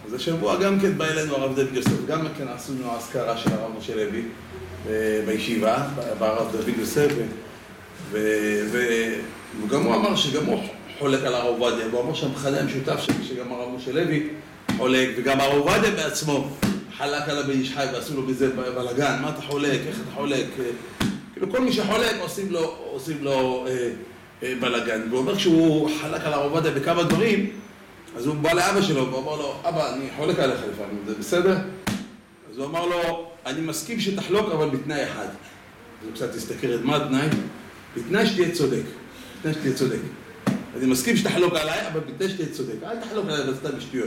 אז השבוע גם כן בא אלינו הרב דוד יוסף, גם כן עשינו האזכרה של הרב משה לוי בישיבה, ברב דוד יוסף, וגם הוא אמר שגם הוא חולק על הרב עובדיה, והוא אמר שהמכנה המשותף שגם הרב משה לוי חולק, וגם הרב עובדיה בעצמו חלק על הבן איש חי ועשו לו בזה בלגן, מה אתה חולק, איך אתה חולק, כאילו כל מי שחולק עושים לו בלגן, והוא אומר שהוא חלק על הרב עובדיה בכמה דברים, אז הוא בא לאבא שלו ואומר לו, אבא, אני חולק עליך לפעמים, זה בסדר? אז הוא אמר לו, אני מסכים שתחלוק, אבל בתנאי אחד. אז הוא קצת תסתכל, מה התנאי? בתנאי שתהיה צודק. בתנאי שתהיה צודק. אני מסכים שתחלוק עליי, אבל בתנאי שתהיה צודק. אל תחלוק עליי בסתם בשטויות.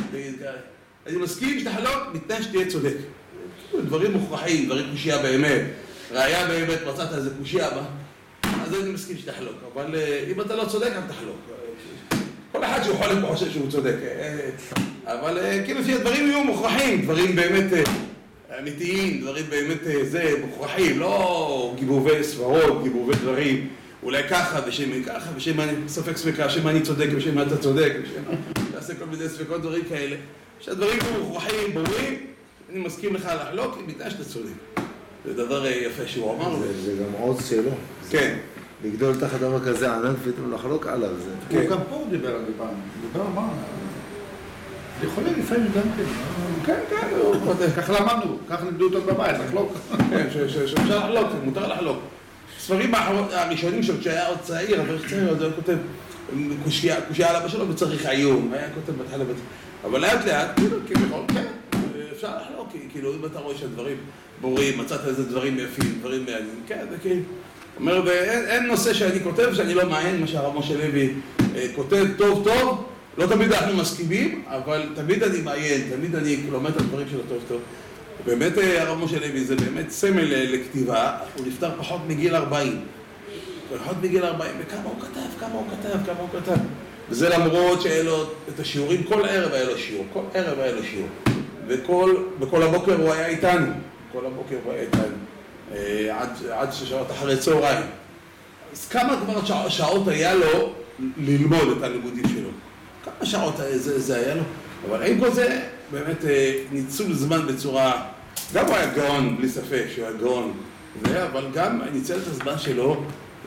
אני מסכים שתחלוק, בתנאי שתהיה צודק. דברים מוכרחים, דברים קושיה באמת. ראיה באמת, מצאת איזה קושיה בה. אז אני מסכים שתחלוק. אבל אם אתה לא צודק, אל תחלוק. כל אחד שהוא חולק חושב שהוא צודק, אבל כאילו שהדברים יהיו מוכרחים, דברים באמת אמיתיים, דברים באמת זה, מוכרחים, לא גיבובי סברות, גיבובי דברים, אולי ככה ושם ככה, ושם אני ספק ספקה, שמה אני צודק ושם אתה צודק, ושם תעשה כל מיני ספקות דברים כאלה, שהדברים יהיו מוכרחים, ברורים, אני מסכים לך לחלוק, אם בתנאי שאתה צודק. זה דבר יפה שהוא אמר. זה גם עוז שלו. כן. לגדול תחת דבר כזה ענק ופתאום לחלוק עליו. הוא גם פה דיבר על זה פעם. דיבר מה? זה יכול להיות לפעמים גם כן. כן, הוא כותב. כך למדנו, כך לימדו אותו בבית, לחלוק. כן, שאפשר לחלוק, מותר לחלוק. ספרים הראשונים שלו, כשהיה עוד צעיר, אבל צעיר, הוא כותב קושיה על אבא שלו וצריך עיון. היה כותב בתחילה בזה. אבל לאט לאט, כאילו, כן, אפשר לחלוק, כאילו, אם אתה רואה שהדברים ברורים, מצאת איזה דברים יפים, דברים מעניינים, כן, זה כאילו. אומר, ואין נושא שאני כותב שאני לא מעיין מה שהרב משה לוי כותב טוב טוב, לא תמיד אנחנו מסכימים, אבל תמיד אני מעיין, תמיד אני לומד את הדברים שלו טוב טוב. באמת הרב משה לוי זה באמת סמל לכתיבה, הוא נפטר פחות מגיל 40. פחות מגיל 40, וכמה הוא כתב. וזה למרות שהיה לו את השיעורים, כל ערב היה לו שיעור, וכל הבוקר הוא היה איתנו, עד שעות אחרי צהריים. אז כמה כבר שעות היה לו ללמוד את הלימודים שלו? כמה שעות זה היה לו? אבל אין כל זה באמת ניצול זמן בצורה... גם הוא היה גאון, בלי ספק שהוא היה גאון, אבל גם ניצל את הזמן שלו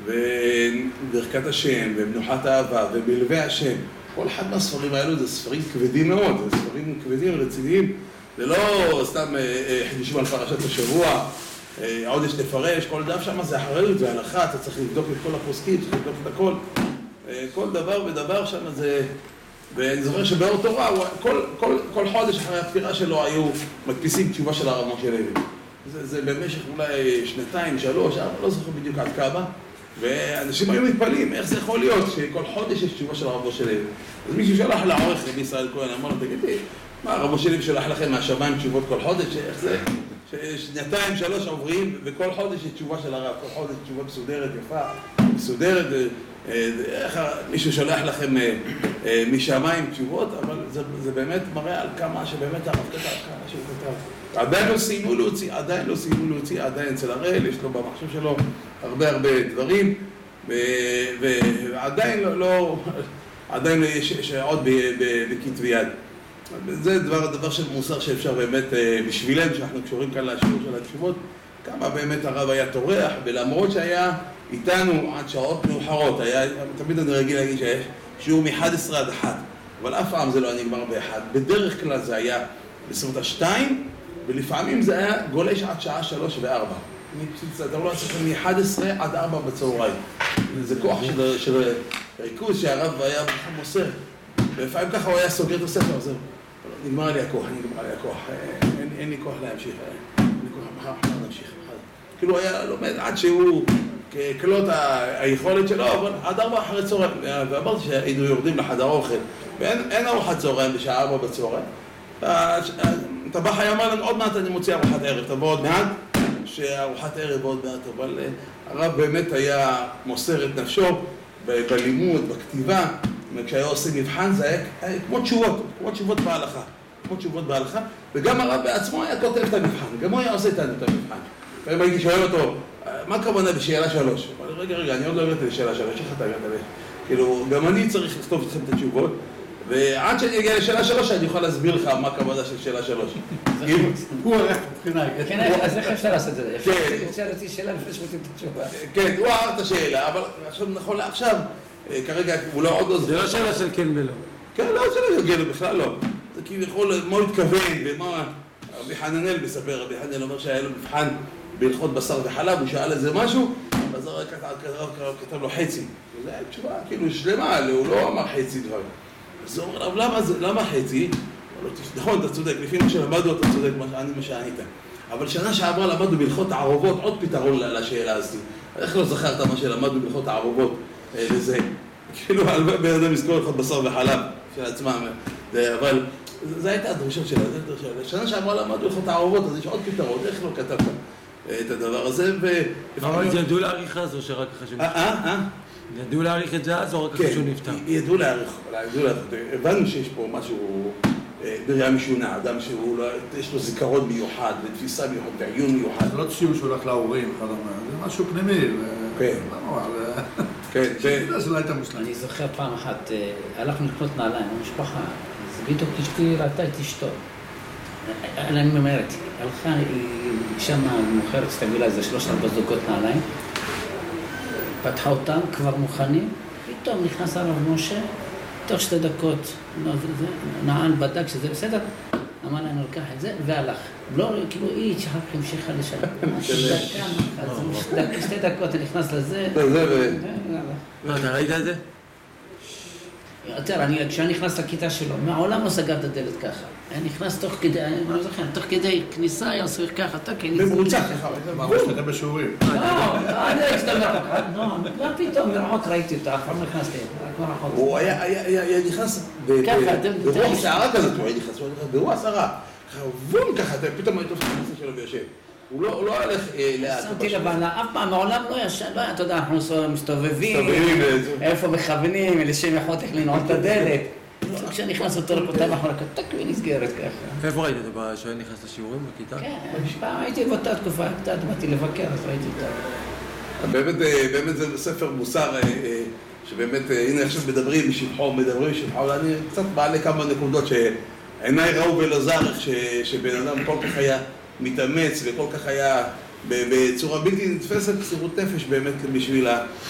בברכת השם, במנוחת האהבה, ובלבי השם. כל אחד מהספרים האלו זה ספרים כבדים מאוד, זה ספרים כבדים, רציניים. זה לא סתם חידושים על פרשת השבוע, עוד יש לפרש, כל דף שם זה אחריות, זה הלכה, אתה צריך לבדוק את כל הפוסקים, צריך לבדוק את הכל. כל דבר ודבר שם זה... ואני זוכר שבאור תורה, כל חודש אחרי הפטירה שלו היו מדפיסים תשובה של הרב משה לוי. זה במשך אולי 2, 3, לא זוכר בדיוק עד כמה. ואנשים היו מתפלאים, איך זה יכול להיות שכל חודש יש תשובה של הרב משה לוי. אז מישהו שלח לעורך רבי ישראל כהן, אמר לו, תגידי, מה הרב משה לוי שלח לכם מהשמיים תשובות כל חודש? איך זה? 2, 3 עוברים, וכל חודש יש תשובה של הרב, כל חודש תשובה מסודרת, יפה, מסודרת, איך מישהו שולח לכם משמיים תשובות, אבל זה באמת מראה על כמה שבאמת הרב כתב, כמה שהוא כתב. עדיין לא סיימו להוציא, עדיין אצל הראל, יש לו במחשב שלו הרבה דברים, ועדיין לא, עדיין יש עוד בכתבי יד. זה דבר של מוסר שאפשר באמת, בשבילנו, שאנחנו קשורים כאן לשיעור של התשובות, כמה באמת הרב היה טורח, ולמרות שהיה איתנו עד שעות מאוחרות, תמיד אני רגיל להגיד שיש שיעור מ-11 עד 1, אבל אף פעם זה לא נגמר ב-1. בדרך כלל זה היה בסביבות ה-2, ולפעמים זה היה גולש עד שעה 3 ו-4. אתה לא צריך מ-11 עד 4 בצהריים. זה כוח של ריכוז שהרב היה מוסר. ולפעמים ככה הוא היה סוגר את הספר, זהו. נגמר לי הכוח, אין לי כוח להמשיך. אין לי כוח, מחר להמשיך. כאילו הוא היה לומד עד שהוא כלות היכולת שלו, אבל עד 4 אחרי צהריים. ואמרתי שהיינו יורדים לחדר אוכל, ואין ארוחת צהריים בשעה 4 בצהריים. טבח היה אמר לנו, עוד מעט אני מוציא ארוחת ערב, תבוא עוד מעט, שארוחת ערב עוד מעט, אבל הרב באמת היה מוסר את נפשו בלימוד, בכתיבה, וכשהיה עושה מבחן זה היה כמו תשובות בהלכה, וגם הרב בעצמו היה כותב את המבחן, גם הוא היה עושה איתנו את המבחן. פעם הייתי שואל אותו, מה הכוונה בשאלה 3? רגע, אני עוד לא הגעתי לשאלה 3, איך אתה הגעת? כאילו, גם אני צריך לכתוב אתכם את התשובות, ועד שאני אגיע לשאלה 3, אני יכול להסביר לך מה הכוונה של שאלה 3. הוא ערך מבחינה. כן, אז איך אפשר לעשות את זה? כן. אפשר להוציא שאלה לפני שמוצאים את התשובה. כן, הוא אהב את השאלה, אבל עכשיו נכון לעכשיו, כרגע הוא לא עוד לא זה לא שאלה של כן ולא. כן, לא, זה לא יגיע בכלל לא. זה כביכול, מה הוא התכוון, ומה... רבי חננאל מספר, רבי חננאל אומר שהיה לו מבחן בהלכות בשר וחלב, הוא שאל איזה משהו, אז הרב כתב לו חצי. וזו הייתה תשובה כאילו שלמה, הוא לא אמר חצי דברים. אז הוא אומר, למה חצי? נכון, אתה צודק, לפי מה שלמדנו אתה צודק, מה שענית. אבל שנה שעברה למדנו בהלכות הערובות עוד פתרון לשאלה הזאת. איך לא זכרת מה שלמדנו בהלכות הערובות לזה? כאילו, בן אדם יזכור הלכות בשר וחלב של עצמם. אבל זו הייתה הדרישות שלה, שנה שעברה למדנו הלכות הערובות, אז יש עוד פתרון, איך לא כתבת את הדבר הזה? אבל ידעו להעריך אז או שרק אחרי שהוא נפטר? ידעו להעריך את זה אז או רק אחרי שהוא נפטר? כן, ידעו להעריך, הבנו שיש פה משהו בריאה משונה, אדם שיש לו זיכרון מיוחד ותפיסה מיוחד ועיון מיוחד. זה לא ציור שהולך להורים, זה משהו פנימי. כן. כן, זה לא הייתה מושלם. אני זוכר פעם אחת, הלכנו לקנות נעליים במשפחה, אז בדיוק אשתי ראתה את אשתו. אני ממהרת, הלכה, היא שם מוכרת, סתמילה איזה 3-4 זוגות נעליים, פתחה אותם, כבר מוכנים, פתאום נכנס הרב משה, תוך 2 דקות, נעל בדק שזה בסדר, אמר להם לקח את זה והלך. לא, כאילו היא שחק המשיכה לשלם. 2 דקות אני נכנס לזה. מה, אתה ראית את זה? תראה, כשאני נכנס לכיתה שלו, מעולם לא סגר את הדלת ככה. אני נכנס תוך כדי, אני לא זוכר, תוך כדי כניסה היה עושה ככה, במרוצה ככה. מה, הוא משתתף בשיעורים? לא, אני לא אצטבר. לא, פתאום מרחוק ראיתי אותה, אף פעם לא נכנסתי. הוא היה נכנס ברוח שערה כזאת, הוא היה נכנס ברוח שערה. חבום ככה, פתאום היית תופס את הכניסה שלו ויושב. הוא לא הולך לאט. שמתי לב, אף פעם מעולם לא ישן, לא היה, אתה יודע, אנחנו מסתובבים, איפה מכוונים, לשם יכול איך לנעול את הדלת. כשאני נכנס אותו לכותב אחרונה, טק ונסגרת ככה. איפה ראית אותו? כשהוא נכנס לשיעורים בכיתה? כן, פעם הייתי באותה תקופה, קצת באתי לבקר, אז ראיתי אותה. באמת זה ספר מוסר, שבאמת, הנה עכשיו מדברים בשבחו, אני קצת מעלה כמה נקודות שעיניי ראו ולא זר, שבן אדם כל כך היה מתאמץ וכל כך היה בצורה בלתי נתפסת, מסירות נפש באמת בשביל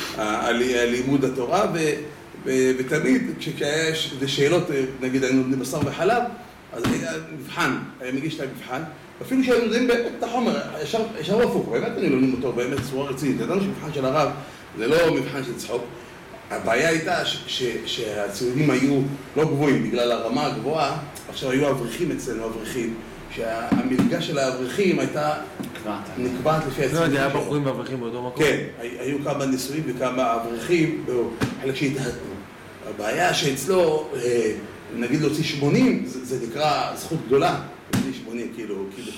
לימוד התורה, ותמיד כשהיה שאלות, נגיד היינו לומדים בשר וחלב, אז היה מבחן, היה מגיש להם מבחן, אפילו שהיינו יודעים באמת את החומר, ישר הפוך, באמת אני לומדים אותו באמת צורה רצינית, ידענו שמבחן של הרב זה לא מבחן של צחוק, הבעיה הייתה שהציונים היו לא גבוהים בגלל הרמה הגבוהה, עכשיו היו אברכים אצלנו, אברכים, שהמלגה של האברכים הייתה נקבעת לפי הציונים. לא, זה היה בחורים ואברכים באותו מקום? כן, היו כמה נישואים וכמה אברכים, חלק שהתהדנו. הבעיה שאצלו, נגיד להוציא 80, זה נקרא זכות גדולה, להוציא 80, כאילו,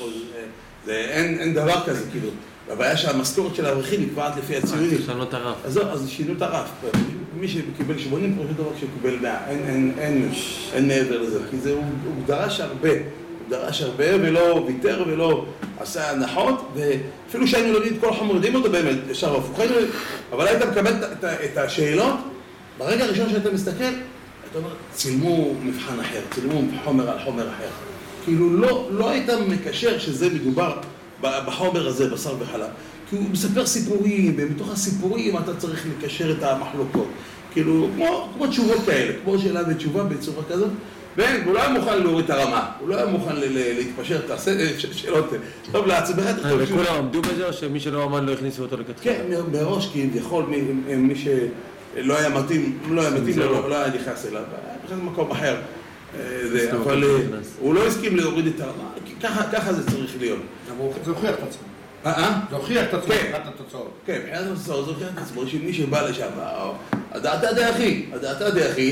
אין דבר כזה, כאילו. הבעיה שהמשכורת של האברכים נקבעת לפי הציונים. שינו את הרף. אז שינו את הרף. מי שקיבל 80, פשוט דבר שקיבל 100, אין מעבר לזה, כי הוא דרש הרבה. הוא דרש הרבה ולא ויתר ולא עשה הנחות, ואפילו שהיינו לומדים את כל החומר, יודעים אותו באמת, ישר הפוך. אבל היית מקבל את השאלות, ברגע הראשון שאתה מסתכל, אתה אומר, צילמו מבחן אחר, צילמו חומר על חומר אחר. כאילו לא היית מקשר שזה מדובר בחומר הזה, בשר וחלב. כי הוא מספר סיפורים, ומתוך הסיפורים אתה צריך לקשר את המחלוקות. כאילו, כמו תשובות כאלה, כמו שאלה ותשובה בצורה כזאת. והוא לא היה מוכן להוריד את הרמה, הוא לא היה מוכן להתפשר, תעשה שאלות, טוב לעצמך. וכולם עמדו בזה או שמי שלא אמן לא הכניסו אותו לכתחילה? כן, בראש, כי יכול מי שלא היה מתאים, לא היה נכנס אליו, היה בכלל במקום אחר. אבל הוא לא הסכים להוריד את הרמה, ככה זה צריך להיות. זה הוכיח את עצמו. זה הוכיח את עצמו, מבחינת התוצאות. כן, מבחינת התוצאות זה הוכיח את עצמו, שמי שבא לשם, הדעתה די אחי,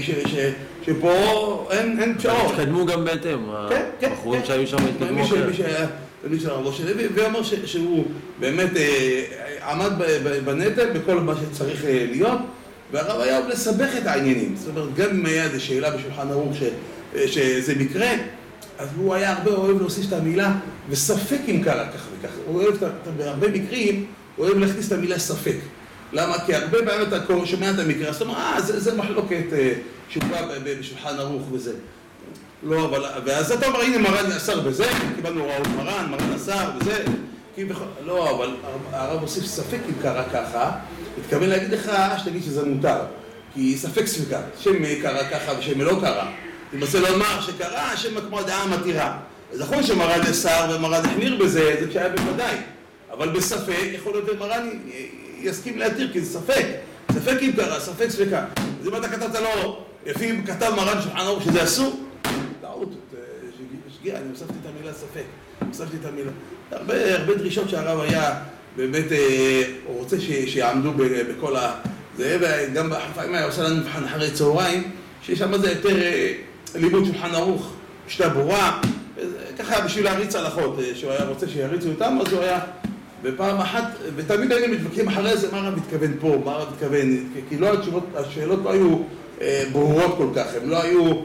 שפה אין פשרות. התקדמו גם בהתאם, הבחורים שהיו שם התקדמו אחרת. מי שהיה ראש שלי, ואמר שהוא באמת עמד בנטל בכל מה שצריך להיות, והרב היה אוהב לסבך את העניינים. זאת אומרת, גם אם היה איזו שאלה בשולחן ערוך שזה מקרה, אז הוא היה הרבה אוהב להוסיף את המילה, וספק אם קרה ככה וככה. הוא אוהב, בהרבה מקרים, הוא אוהב להכניס את המילה ספק. למה? כי הרבה פעמים אתה שומע את המקרה, אז אתה אומר, זה מחלוקת שהובא בשולחן ערוך וזה. לא, אבל... ואז אתה אומר, הנה מרן אסר בזה, קיבלנו הוראות מרן אסר וזה, לא, אבל הרב הוסיף ספק אם קרה ככה, התכוון להגיד לך שתגיד שזה מותר, כי ספק ספקה, שם קרה ככה ושם לא קרה. אם רוצה לומר שקרה, שם כמו הדעה מתירה. אז נכון שמרן אסר ומרן החמיר בזה, זה כשהיה בוודאי, אבל בספק יכול להיות מרן יסכים להתיר, כי זה ספק. ספק אם קרה, ספק ספקה. אז אם אתה כתבת לו, לפי כתב מרן שולחן ערוך שזה אסור, טעות, שגיאה, אני הוספתי את המילה ספק. הוספתי את המילה. הרבה דרישות שהרב היה באמת, הוא רוצה שיעמדו בכל ה... זה, וגם לפעמים היה עושה לנו מבחן אחרי צהריים, שיש שם זה יותר לימוד שולחן ערוך, משנה ברורה, ככה בשביל להריץ הלכות, שהוא היה רוצה שיריצו אותם, אז הוא היה בפעם אחת, ותמיד היינו מתווכחים אחרי זה, מה הרב מתכוון פה, מה הרב מתכוון, כי לא השאלות לא היו ברורות כל כך, הן לא היו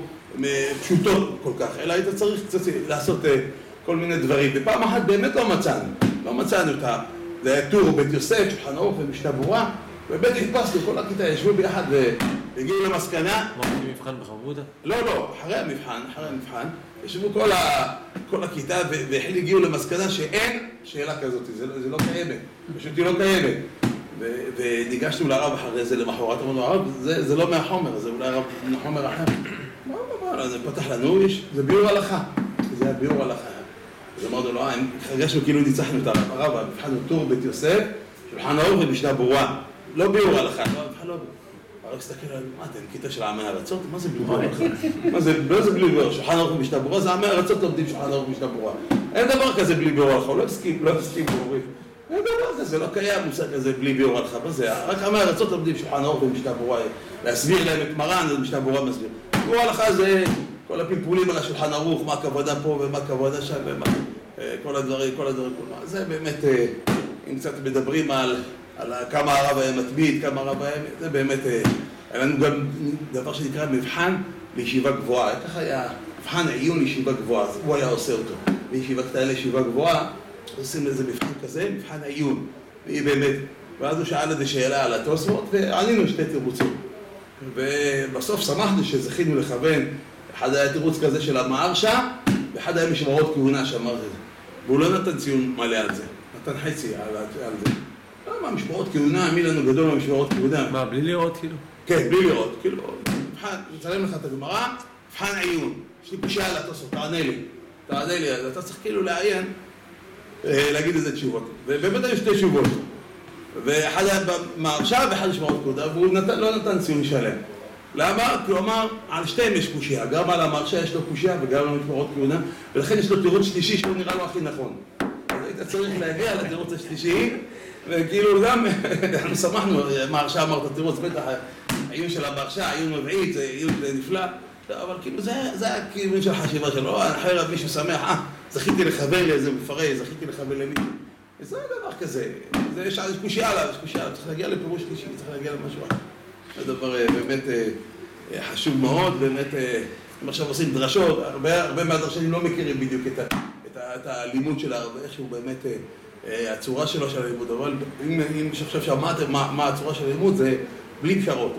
פשוטות כל כך, אלא היית צריך קצת לעשות כל מיני דברים, ופעם אחת באמת לא מצאנו אותה, זה היה טור בית יוסף, שולחן ערוך ומשנה ברורה, ובאמת חיפשנו, כל הכיתה ישבו ביחד והגיעו למסקנה. מה, עושים מבחן בחברותא? לא, אחרי המבחן, ישבו כל הכיתה והגיעו למסקנה שאין שאלה כזאת, זה לא קיימת, פשוט היא לא קיימת. וניגשנו לרב אחרי זה למחרת, אמרנו, הרב, זה לא מהחומר, זה אולי מהחומר אחר. מה, זה פתח לנו, זה ביאור הלכה, זה היה ביאור הלכה. אז אמרנו לו, הרגשנו כאילו ניצחנו את הרב, המבחן הוא טור בית יוסף, שולחן ערוך ומשנה ברורה. לא ביאור הלכה, לא. הרב הסתכל על מה אתם, כיתה של עמי ארצות? מה זה בלי ביאור הלכה? מה זה בלי ביאור? שולחן ערוך ומשנה ברורה, זה עמי ארצות לומדים שולחן ערוך ומשנה ברורה. אין דבר כזה בלי ביאור הלכה, הוא לא הסכים ברורים. אין דבר כזה, לא קיים מושג כזה בלי ביאור הלכה. מה זה? רק עמי ארצות לומדים שולחן ערוך ומשנה ברורה. להסביר להם את מרן, אז משנה ברורה מסביר. ביאור הלכה זה כל הפלפולים על השולחן ערוך, מה הכוונה פה ומה הכוונה שם, כל הדברים. זה באמת, אם קצת מדברים על כמה הרב היה מתמיד, כמה הרב היה, זה באמת, היה לנו גם דבר שנקרא מבחן לישיבה גבוהה. ככה היה מבחן עיון לישיבה גבוהה, אז הוא היה עושה אותו. בישיבה קטנה לישיבה גבוהה, עושים לזה מבחן כזה, מבחן עיון. והיא באמת, ואז הוא שאל איזה שאלה על התוספות, וענינו שתי תירוצים. ובסוף שמחנו שזכינו לכוון, אחד היה תירוץ כזה של המהרש"א, ואחד היה משמרות כהונה שאמר את זה. והוא לא נתן ציון מלא על זה, נתן חצי על זה. מה, משמרות כהונה, מי לנו גדול מהמשמרות כהונה? מה, בלי לראות כאילו? כן, בלי לראות, כאילו, נצלם לך את הגמרא, מבחן עיון, יש לי קושיה על התוספות, תענה לי, אז אתה צריך כאילו לעיין, להגיד איזה תשובות. ובאמת היו שתי תשובות, ואחד היה במהרש"א ואחד משמרות כהונה, והוא לא נתן ציון שלם. למה? כי הוא אמר, על שתיהם יש קושיה, גם על המהרש"א יש לו קושיה וגם על משמרות כהונה, ולכן יש לו תירוץ שלישי שהוא נראה לו הכי נכון. אז היית צריך להגיע לתירוץ השלישי, וכאילו גם, אנחנו שמחנו, מהרש"א אמר את התירוץ, בטח, העיון של המהרש"א, עיון מבעית, זה עיון נפלא, אבל כאילו זה הכיוון של החשיבה שלו, אחרי מישהו שמח, זכיתי לכוון לאיזה מפרש, זכיתי לכוון למישהו. זה דבר כזה, יש קושיה עליו, צריך להגיע לפירוש שלישי, צריך להגיע למשהו אחר. זה דבר באמת חשוב מאוד, באמת, אם עכשיו עושים דרשות, הרבה מהדרשנים לא מכירים בדיוק את הלימוד של הרב, איך שהוא באמת, הצורה שלו של הלימוד, אבל אם עכשיו שמעתם מה הצורה של הלימוד, זה בלי פשרות,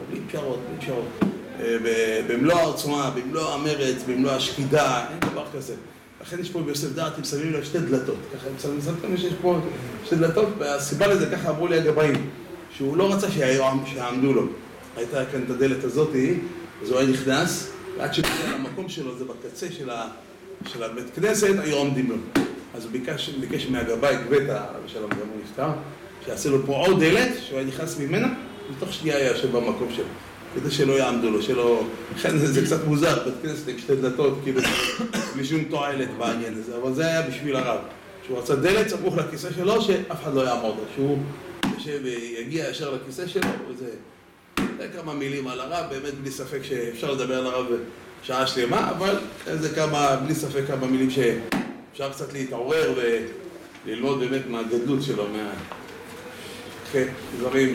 במלוא העוצמה, במלוא המרץ, במלוא השקידה, אין דבר כזה. לכן יש פה ביוסף דעת, הם שמים לו שתי דלתות, ככה הם שמים שיש פה שתי דלתות, והסיבה לזה, ככה אמרו לי הגבאים, שהוא לא רצה שיעמדו לו. הייתה כאן את הדלת הזאת, אז הוא היה נכנס, ועד שבגלל המקום שלו, זה בקצה של הבית כנסת, היו עומדים לו. אז הוא ביקש מהגבאי, גבטה, ושלום גם הוא נפטר, שיעשה לו פה עוד דלת, שהוא היה נכנס ממנה, ותוך שנייה היה יושב במקום שלו, כדי שלא יעמדו לו, שלא... לכן זה קצת מוזר, בית כנסת עם שתי דלתות, כאילו, בלי שום תועלת בעניין הזה, אבל זה היה בשביל הרב. שהוא רצה דלת סמוך לכיסא שלו, שאף אחד לא יעמוד לו, שהוא יושב ויגיע ישר לכיסא שלו, וזה... זה כמה מילים על הרב, באמת בלי ספק שאפשר לדבר על הרב שעה שלמה, אבל זה כמה, בלי ספק כמה מילים שאפשר קצת להתעורר וללמוד באמת מהגדלות שלו, כן, דברים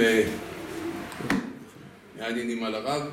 מעניינים על הרב.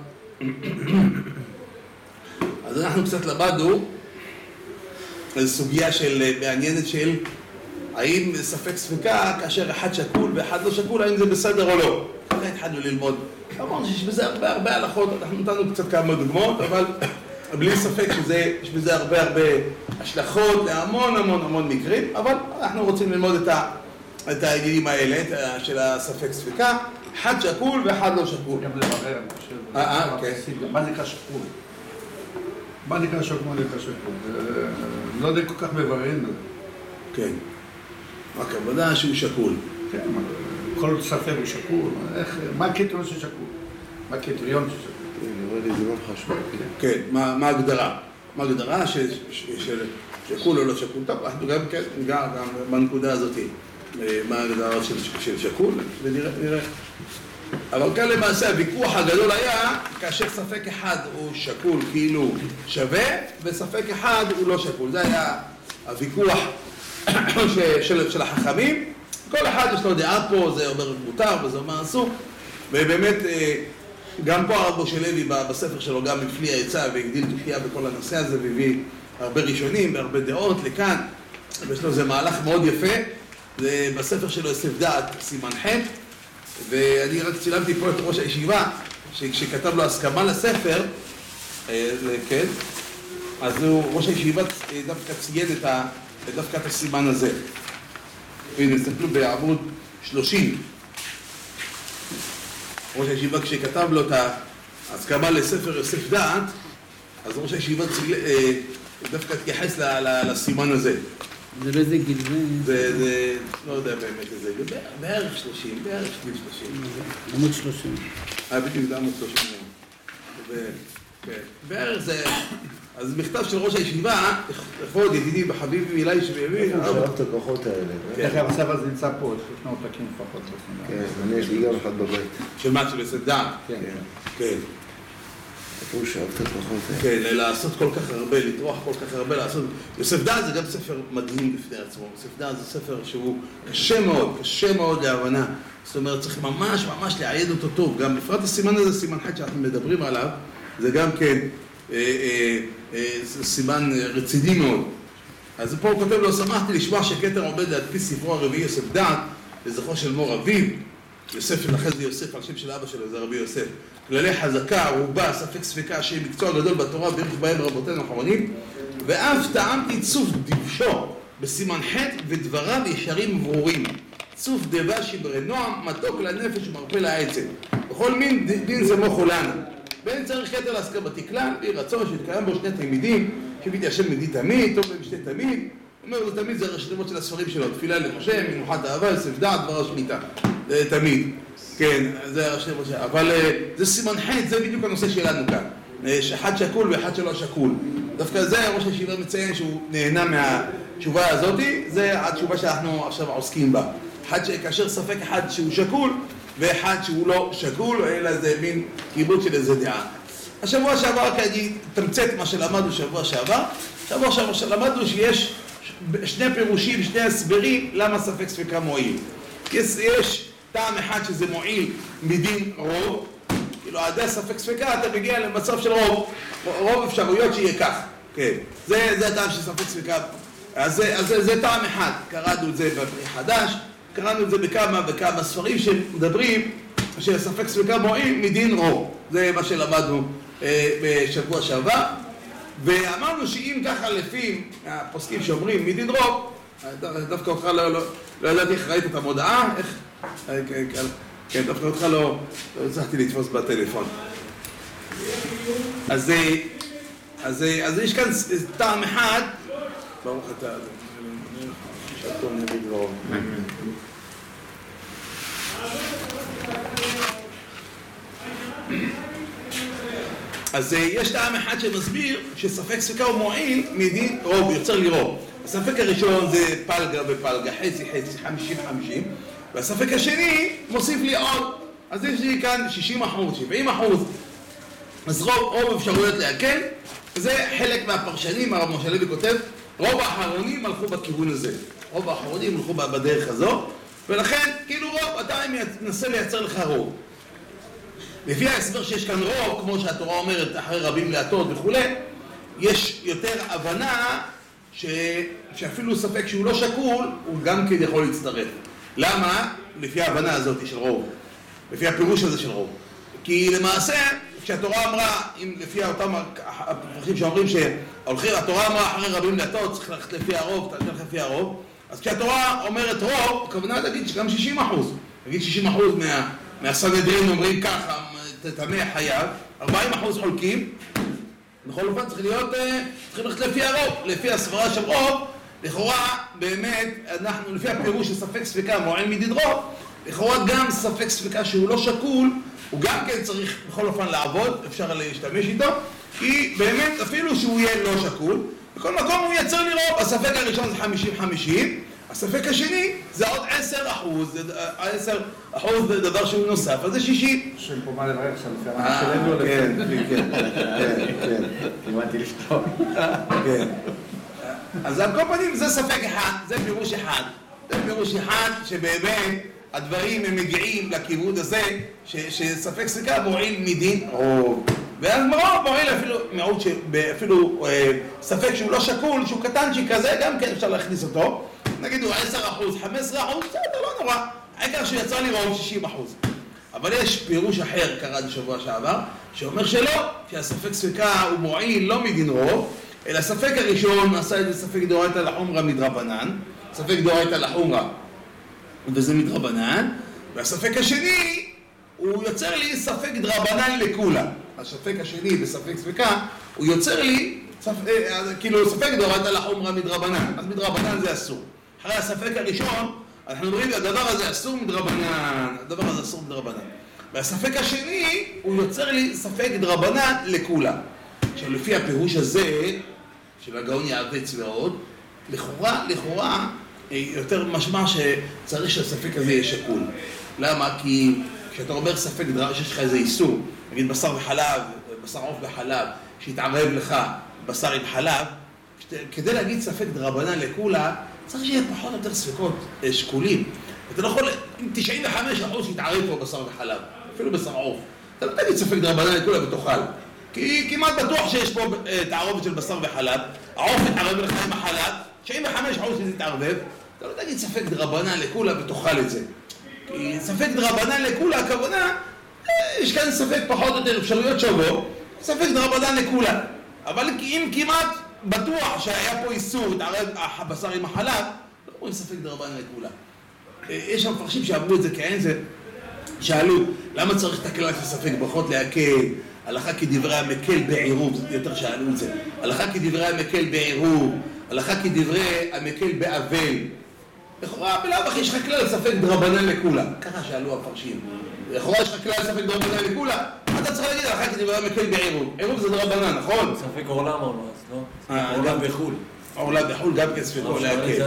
אז אנחנו קצת למדנו איזו סוגיה מעניינת של האם ספק ספקה כאשר אחד שקול ואחד לא שקול, האם זה בסדר או לא? ככה התחלנו ללמוד. אמרנו שיש בזה הרבה הלכות, אנחנו נתנו קצת כמה דוגמאות, אבל בלי ספק שיש בזה הרבה השלכות להמון מקרים, אבל אנחנו רוצים ללמוד את העניינים האלה, של הספק ספקה, אחד שקול ואחד לא שקול. גם לברר, אני חושב. מה נקרא שקול? מה נקרא שקול? מה נקרא שקול? לא יודע כל כך מבררים. כן. הכוונה שהוא שקול. כן, כל ספר הוא שקול. מה הקריטריון של שקול? מה הקריטריון של שקול? נראה לי זה לא חשוב. כן, מה ההגדרה? מה ההגדרה של שקול או לא שקול? טוב, אנחנו גם בנקודה הזאת. מה ההגדרה של שקול? ונראה. אבל כאן למעשה הוויכוח הגדול היה כאשר ספק אחד הוא שקול כאילו שווה וספק אחד הוא לא שקול. זה היה הוויכוח של החכמים. כל אחד יש לו דעה פה, זה אומר מותר וזה אומר אסור. ובאמת גם פה הרב משה לוי בספר שלו גם הפליא עצה והגדיל תחייה בכל הנושא הזה והביא הרבה ראשונים והרבה דעות לכאן. ויש לו זה מהלך מאוד יפה. זה בספר שלו יוסף דעת סימן ח', ואני רק צילמתי פה את ראש הישיבה שכשכתב לו הסכמה לספר, כן, אז ראש הישיבה דווקא ציין דווקא את הסימן הזה. הנה, נסתכלו בעמוד 30. ראש הישיבה כשכתב לו את ההסכמה לספר יוסף דעת, אז ראש הישיבה דווקא התייחס לסימן הזה. זה באיזה גיל? זה לא יודע באמת איזה גיל, בערך 30, בערך גיל 30. עמוד 30. בדיוק זה עמוד 30. בערך זה, אז מכתב של ראש הישיבה, לכבוד ידידי בחביבי אליי שביבי. הוא שלח את הכוחות האלה. איך הספר הזה נמצא פה, יש לו עותקים לפחות. כן, אני יש לי גם אחד בבית. של מה? של יוסף דעת? כן. הוא שלח את הכוחות האלה. כן, לעשות כל כך הרבה, לטרוח כל כך הרבה, לעשות... יוסף דעת זה גם ספר מדהים בפני עצמו. יוסף דעת זה ספר שהוא קשה מאוד להבנה. זאת אומרת, צריך ממש להעיד אותו טוב. גם בפרט הסימן הזה, סימן ח' שאנחנו מדברים עליו, זה גם כן סימן רציני מאוד. אז פה הוא כותב לו, שמחתי לשמוע שכתר עומד להדפיס ספרו הרביעי יוסף דעת, לזכרו של מור אביו, יוסף שלכם זה יוסף, על שם של אבא שלו, זה רבי יוסף. כללי חזקה, רובה, ספק ספקה, שהיא מקצוע גדול בתורה, וירך בהם רבותינו האחרונים, ואף טעמתי צוף דבשו בסימן ח' ודבריו ישרים וברורים. צוף דבשי ברנועם, מתוק לנפש ומרפא לעצם. בכל מין דין זה מוכו לנו. ואין צריך כתר להסכמתי כלל, יהי רצון שהתקיים בו שני תלמידים, שבהתיישב מדי תמיד, טוב להם שני תמיד. אומר לו תמיד זה ראשי תיבות של הספרים שלו, תפילה למשה, מנוחת אהבה, יוסף דעת, דבר השמיטה. זה תמיד. כן, זה ראשי תיבות שלו. אבל זה סימן ח', זה בדיוק הנושא שלנו כאן. שאחד שקול ואחד שלא שקול. דווקא זה ראש הישיבה מציין שהוא נהנה מהתשובה הזאת, זה התשובה שאנחנו עכשיו עוסקים בה. כאשר ספק אחד שהוא שקול, ואחד שהוא לא שקול, אלא זה מין כיבוד של איזה דעה. השבוע שעבר, כי אני תמצאת מה שלמדנו שבוע שעבר שלמדנו שיש שני פירושים, שני הסברים, למה ספק ספקה מועיל. יש טעם אחד שזה מועיל מדין רוב, כאילו עדי ספק ספקה אתה מגיע למצב של רוב אפשרויות שיהיה כך. כן, זה הטעם של ספק ספקה. אז זה טעם אחד, קראנו את זה בפרי חדש, קראנו את זה בכמה וכמה ספרים שמדברים שספק ספקה מועיל מדין רוב. זה מה שלמדנו בשבוע שעבר. ואמרנו שאם ככה לפי הפוסקים שאומרים מדין רוב, דווקא אותך לא ידעתי איך ראית את המודעה, כן, דווקא אותך לא הצלחתי לתפוס בטלפון. אז יש כאן טעם אחד, ברוך אתה, שתום נגיד רוב. אז יש טעם אחד שמסביר שספק ספקה הוא מועיל מדין רוב, יוצר לי רוב. הספק הראשון זה פלגה ופלגה, חצי, 50-50, והספק השני מוסיף לי עוד. אז יש לי כאן 60%, 70%. אז רוב אפשרויות להקל, וזה חלק מהפרשנים, הרב משה לוי כותב, רוב האחרונים הלכו בכיוון הזה. רוב האחרונים הלכו בדרך הזו, ולכן כאילו רוב, אתה מנסה לייצר לך רוב. לפי ההסבר שיש כאן רוב, כמו שהתורה אומרת, אחרי רבים להטות וכו', יש יותר הבנה שאפילו ספק שהוא לא שקול, הוא גם כן יכול להצטרף. למה? לפי ההבנה הזאת של רוב. לפי הפירוש הזה של רוב. כי למעשה, כשהתורה אמרה, לפי אותם הפרחים שאומרים שהתורה אמרה אחרי רבים דתות, צריך ללכת לפי הרוב, תלך לפי הרוב. אז כשהתורה אומרת רוב, הכוונה להגיד שגם 60%. נגיד 60% מהסנהדרין אומרים ככה, תטמא חייב, 40% חולקים. בכל אופן צריכים ללכת לפי הרוב, לפי הסברה של רוב. לכאורה, באמת, אנחנו, לפי הפירוש של ספק ספקה מועיל מדיד רוב, לכאורה גם ספק ספקה שהוא לא שקול, הוא גם כן צריך בכל אופן לעבוד, אפשר להשתמש איתו, כי באמת אפילו שהוא יהיה לא שקול, בכל מקום הוא ייצר לי רוב. הספק הראשון זה 50-50, הספק השני זה עוד 10%, 10% זה דבר שהוא נוסף, אז זה 60. שם פה מה לברך שם, לפי המנה שלנו, כן. כיוונתי לשתות. כן. אז על כל פנים זה ספק אחד, זה פירוש אחד. זה פירוש אחד שבאמת הדברים הם מגיעים לכיוון הזה שספק ספקה מועיל מדין רוב. ואז מאוד מועיל אפילו ספק שהוא לא שקול, שהוא קטנצ'י כזה, גם כן אפשר להכניס אותו. נגידו 10%, 15%, בסדר, לא נורא. העיקר שיצא לי רוב 60%. אבל יש פירוש אחר, קראתי שבוע שעבר, שאומר שלא, שהספק ספקה הוא מועיל לא מדין רוב, אלא הספק הראשון עשה את זה ספק דאורייתא לחומרא מדרבנן, ספק דאורייתא לחומרא, וזה מדרבנן, והספק השני הוא יוצר לי ספק דרבנן לכולה. הספק השני בספק ספקה הוא יוצר לי כאילו ספק דאורייתא לחומרא מדרבנן, אז מדרבנן זה אסור. אחרי הספק הראשון אנחנו אומרים הדבר הזה אסור מדרבנן, הדבר הזה אסור מדרבנן. והספק השני הוא יוצר לי ספק דרבנן לכולה. עכשיו לפי הפירוש הזה של הגאון יעבץ ועוד, לכאורה יותר משמע שצריך שהספק הזה יהיה שקול. למה? כי כשאתה אומר ספק דרבנן, שיש לך איזה איסור, נגיד בשר וחלב, בשר עוף וחלב, שיתערב לך בשר עם חלב, כדי להגיד ספק דרבנן לכולה, צריך שיהיה פחות או יותר ספקות שקולים. אתה לא יכול, אם 95% שיתערב פה בשר וחלב, אפילו בשר עוף, אתה לא תגיד ספק דרבנן לכולה ותאכל. כי כמעט בטוח שיש פה תערובת של בשר וחלב, העוף יתערב לך עם החלב, 95% שזה יתערבב, אתה לא תגיד ספק דרבנן לכולה ותאכל את זה. כי ספק דרבנן לכולה, הכוונה, יש כאן ספק פחות או יותר אפשרויות שבו, ספק דרבנן לכולה. אבל אם כמעט בטוח שהיה פה איסור, התערב הבשר עם החלב, לא רואים ספק דרבנן לכולה. יש שם מפרשים שאמרו את זה כעין זה, שאלו, למה צריך את הכלל של ספק ברכות להקל? הלכה כדברי המקל בעירוב, יותר שאלו את זה. הלכה כדברי המקל בעירוב, הלכה כדברי המקל באבל. לכאורה, בלאו הכי יש לך כלל ספק דרבנן לכולה. ככה שאלו המפרשים. לכאורה יש לך כלל ספק דרבנן לכולה, אתה צריך להגיד הלכה כדברי המקל בעירוב. עירוב זה דרבנן, נכון? ספק עורלה אמרנו אז, לא? עורלה בחול. עורלה בחול גם כן ספקו להקל.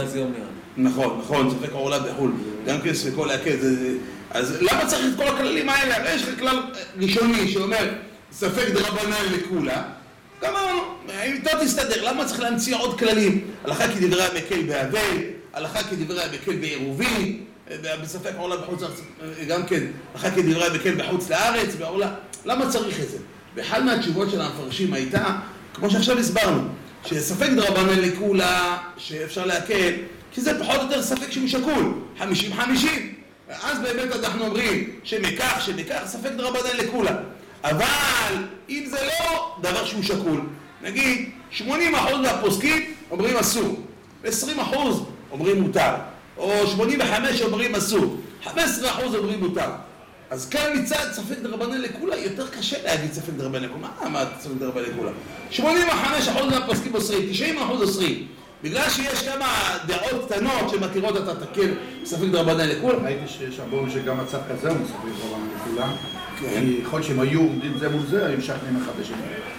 נכון, ספק עורלה בחול. גם כן ספקו להקל. אז למה צריך את כל הכללים האלה? יש לך כלל ראשוני שאומר ספק דרבנן לכולה, גמרנו, אם אתה תסתדר, למה צריך להמציא עוד כללים? הלכה כדברי המקל באבל, הלכה כדברי המקל בעירובין, בספק עורלה בחוץ לארץ, גם כן, הלכה כדברי המקל בחוץ לארץ, בעורלה, למה צריך את זה? באחד מהתשובות של המפרשים הייתה, כמו שעכשיו הסברנו, שספק דרבנן לכולה, שאפשר להקל, כי זה פחות או יותר ספק שהוא שקול, 50-50. אז באמת אנחנו אומרים שמכך, ספק דרבנן לכולה. אבל אם זה לא דבר שהוא שקול, נגיד 80% מהפוסקים אומרים אסור, 20% אומרים מותר, או 85% אומרים אסור, 15% אומרים מותר. אז כאן מצד ספק דרבנן לכולה יותר קשה להגיד ספק דרבנן לכולה. מה ספק דרבנן לכולה? 85% מהפוסקים אוסרים, 90% אוסרים. בגלל שיש כמה דעות קטנות שמתירות את התקל ספק דרבנן לכולה. ראיתי שיש אמרו שגם מצב כזה הוא ספק דרבנן לכולה. כי יכול שהם היו עומדים זה מול זה, היו משכנעים אחד בשני.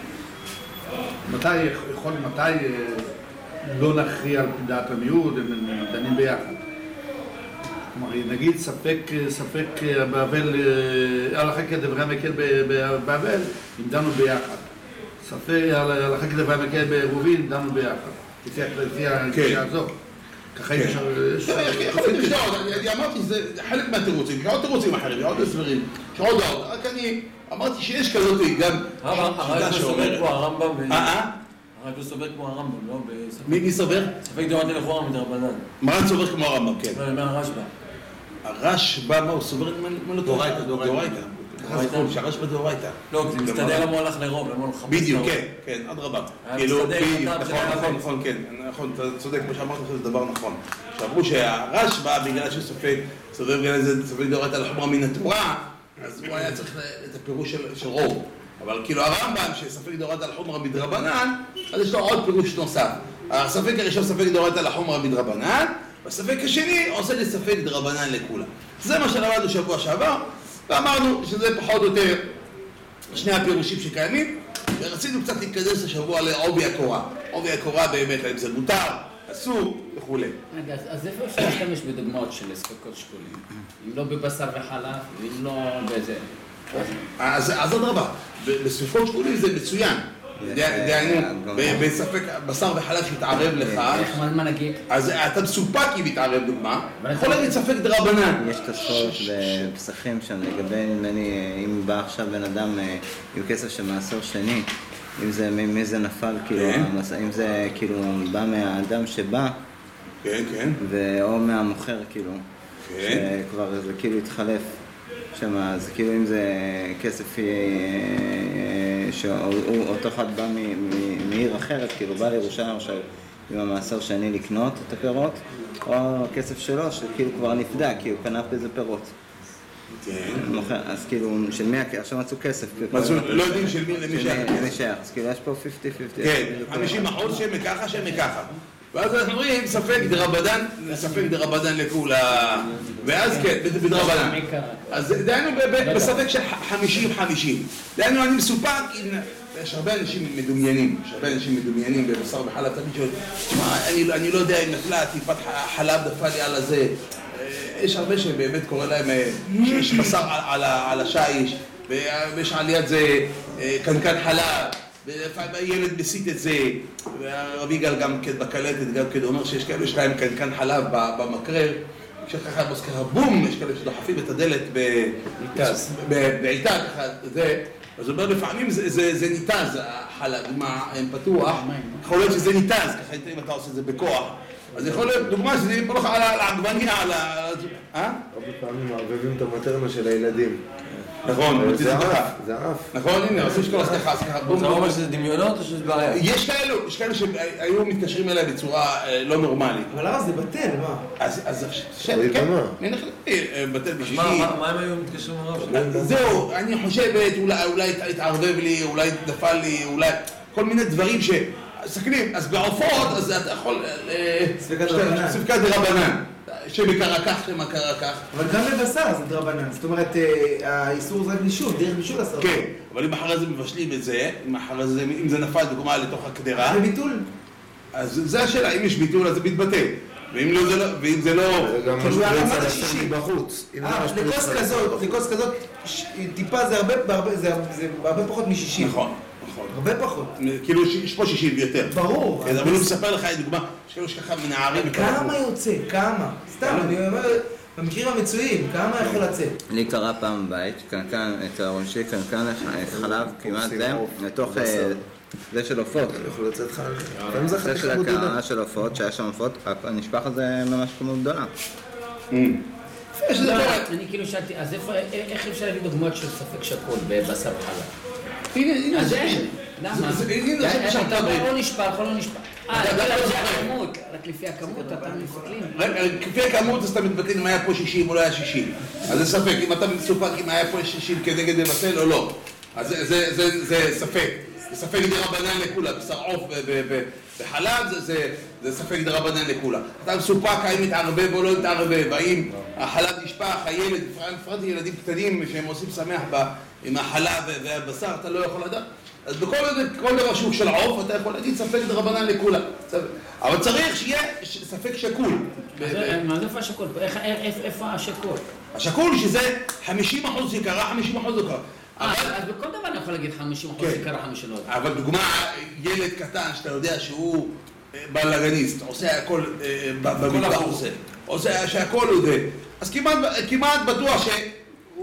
מתי לא נכריע על דעת המיעוט, הם דנים ביחד. כלומר, נגיד ספק באבל, הלכה כדברי המקל באבל, הם דנו ביחד. הלכה כדברי המקל בעירובין, דנו ביחד. לפי הגישה הזאת. ככה אפשר... אני אמרתי שזה חלק מהתירוצים, יש עוד תירוצים אחרים, יש עוד הסברים, יש עוד דעות. רק אני אמרתי שיש כזאת גם... הרמב"ם רק הוא סובר כמו הרמב"ם, לא? מי סובר? ספק דאורייתא לכאורה מדרבנן. מרן סובר כמו הרמב"ם, כן. לא, אני אומר הרשב"א. הרשב"א, מה הוא סובר? דאורייתא. שהרשב"א דאורייתא. לא, זה מסתדר למה הולך לרוב, למה הולך לחפש. בדיוק, כן, אדרבה. כאילו, נכון, כן, נכון, אתה צודק, כמו שאמרת לך, זה דבר נכון. שאמרו שהרשב"א, בגלל שסופק, סובר בגלל זה סופק דאורייתא לחומרה מן התורה, אז הוא היה צריך את הפירוש של רוב. אבל כאילו הרמב"ם, שספק דאורייתא לחומרה מדרבנן, אז יש לו עוד פירוש נוסף. הספק הראשון ספק דאורייתא לחומרה מדרבנן, והספק השני עושה לי ספק דרבנן לכולם. זה מה שלמדנו שבוע שעבר, ואמרנו שזה פחות או יותר שני הפירושים שקיימים, ורצינו קצת להתקדש השבוע לעובי הקורה. עובי הקורה באמת, האם זה מותר, אסור וכו'. אז איפה אפשר להשתמש בדוגמאות של ספקות שקולים? אם לא בבשר וחלב, ואם לא בזה. אז אדרבה, בספקות שקולים זה מצוין. דהיינו, בספק בשר וחלב שהתערב לך, מה נגיד? אז אתה מסופק אם יתערב דוגמה, יכול להגיד ספק דרבנן. יש תוספות בפסחים שם לגבי, אם בא עכשיו בן אדם עם כסף של מעשר שני, אם זה מי זה נפל, אם זה כאילו בא מהאדם שבא, או מהמוכר כאילו, שכבר זה כאילו התחלף. שמה, אז כאילו אם זה כסף שאותו אחד בא מעיר אחרת, כאילו בא לירושלים עכשיו עם המעשר שני לקנות את הפירות, או כסף שלו שכאילו כבר נפדה, כי הוא קנה בזה פירות. אז כאילו, של מי, עכשיו מצאו כסף. לא יודעים של מי שייך. אז כאילו יש פה 50-50. כן, 50% שהם מככה, שהם מככה. ואז אנחנו אומרים ספק דרבנן לכולה, ואז כן, בדרבנן. אז דהיינו בספק של 50-50. דהיינו אני מסופק, יש הרבה אנשים מדומיינים בבשר וחלב, תמיד שואל, אני לא יודע אם נפלה טיפת חלב דפה לי על הזה. יש הרבה שבאמת קורא להם שיש בשר על השיש, ויש על יד זה קנקן חלב. ולפעמים הילד מסית את זה, והרב יגאל גם כן בקלטת, גם כן אומר שיש כאלה יש להם קנקן חלב במקרר, כשככה ככה בום, יש כאלה שדוחפים את הדלת בעיטה, ככה זה, אז הוא אומר לפעמים זה ניתז, החלב, אם הם פתוח, יכול להיות שזה ניתז, ככה אם אתה עושה את זה בכוח, אז יכול להיות דוגמה שזה יפה לך על העגבניה, על ה... הרבה פעמים מערבבים את המטרנה של הילדים. נכון, זה עף. נכון, הנה, עושים שכל אז ככה, בום. אתה אומר שזה דמיונות או שזה בעיה? יש כאלה שהיו מתקשרים אליי בצורה לא נורמלית. אבל למה זה בטל, מה? אז כן, בטל בשישי. מה הם היו מתקשרים לרב? זהו, אני חושבת, אולי התערבב לי, אולי דפל לי, אולי כל מיני דברים ש... סכנים, אז בעופות, אז אתה יכול... ספקת דרבנן. שמקרה כך, שמקרה כך. אבל גם לבשר זה דרבנן, זאת אומרת, האיסור זה רק בישול, דרך בישול הסרטן. כן, אבל אם אחרי זה מבשלים את זה, אם זה נפל דוגמה לתוך הקדרה... זה ביטול. אז זה השאלה, אם יש ביטול אז זה מתבטא. ואם זה לא... זה גם משהו בעצם לשים בחוץ. לכוס כזאת, טיפה זה הרבה פחות מ-60. נכון. הרבה פחות. כאילו יש פה 60 ויותר. ברור. אבל הוא מספר לך דוגמה, יש כאילו שככה מנערים. כמה יוצא? כמה? סתם, אני אומר, במקרים המצויים, כמה יכול לצאת? לי קרה פעם בבית, קנקן, את הראשי קנקן חלב כמעט זה, לתוך זה של עופות. יכול לצאת חלב. זה של הקרנה של עופות, שהיה שם עופות, הנשפך הזה ממש כמות גדולה. אני כאילו שאלתי, אז איך אפשר להביא דוגמאות של ספק שקול בבשר וחלב? הנה, אז אין. למה? אתה אומר לא נשפך או לא נשפך. לפי הכמות, רק לפי הכמות אתה מסתכלים. לפי הכמות אז אתה מתבטל אם היה פה 60 או לא היה 60. אז זה ספק, אם אתה מסופק אם היה פה 60 כנגד לבטל או לא. אז זה ספק. זה ספק דרבנן לכולה, בשר עוף בחלב זה ספק דרבנן לכולה. אתה מסופק האם מתערבב או לא מתערבב, האם החלב נשפך, הילד, בפרט ילדים קטנים שהם עושים שמח עם החלב והבשר, אתה לא יכול לדעת. אז בכל דבר שהוא של עוף, אתה יכול להגיד ספק דרבנן לכולה. אבל צריך שיהיה ספק שקול. מה זה איפה השקול? איפה השקול? השקול שזה 50% יקרה, 50% לא קרה. אז בכל דבר אני יכול להגיד 50% יקרה, 50% לא. אבל דוגמה, ילד קטן שאתה יודע שהוא בלגניסט, עושה הכל במטבח עושה שהכל הוא זה. אז כמעט בטוח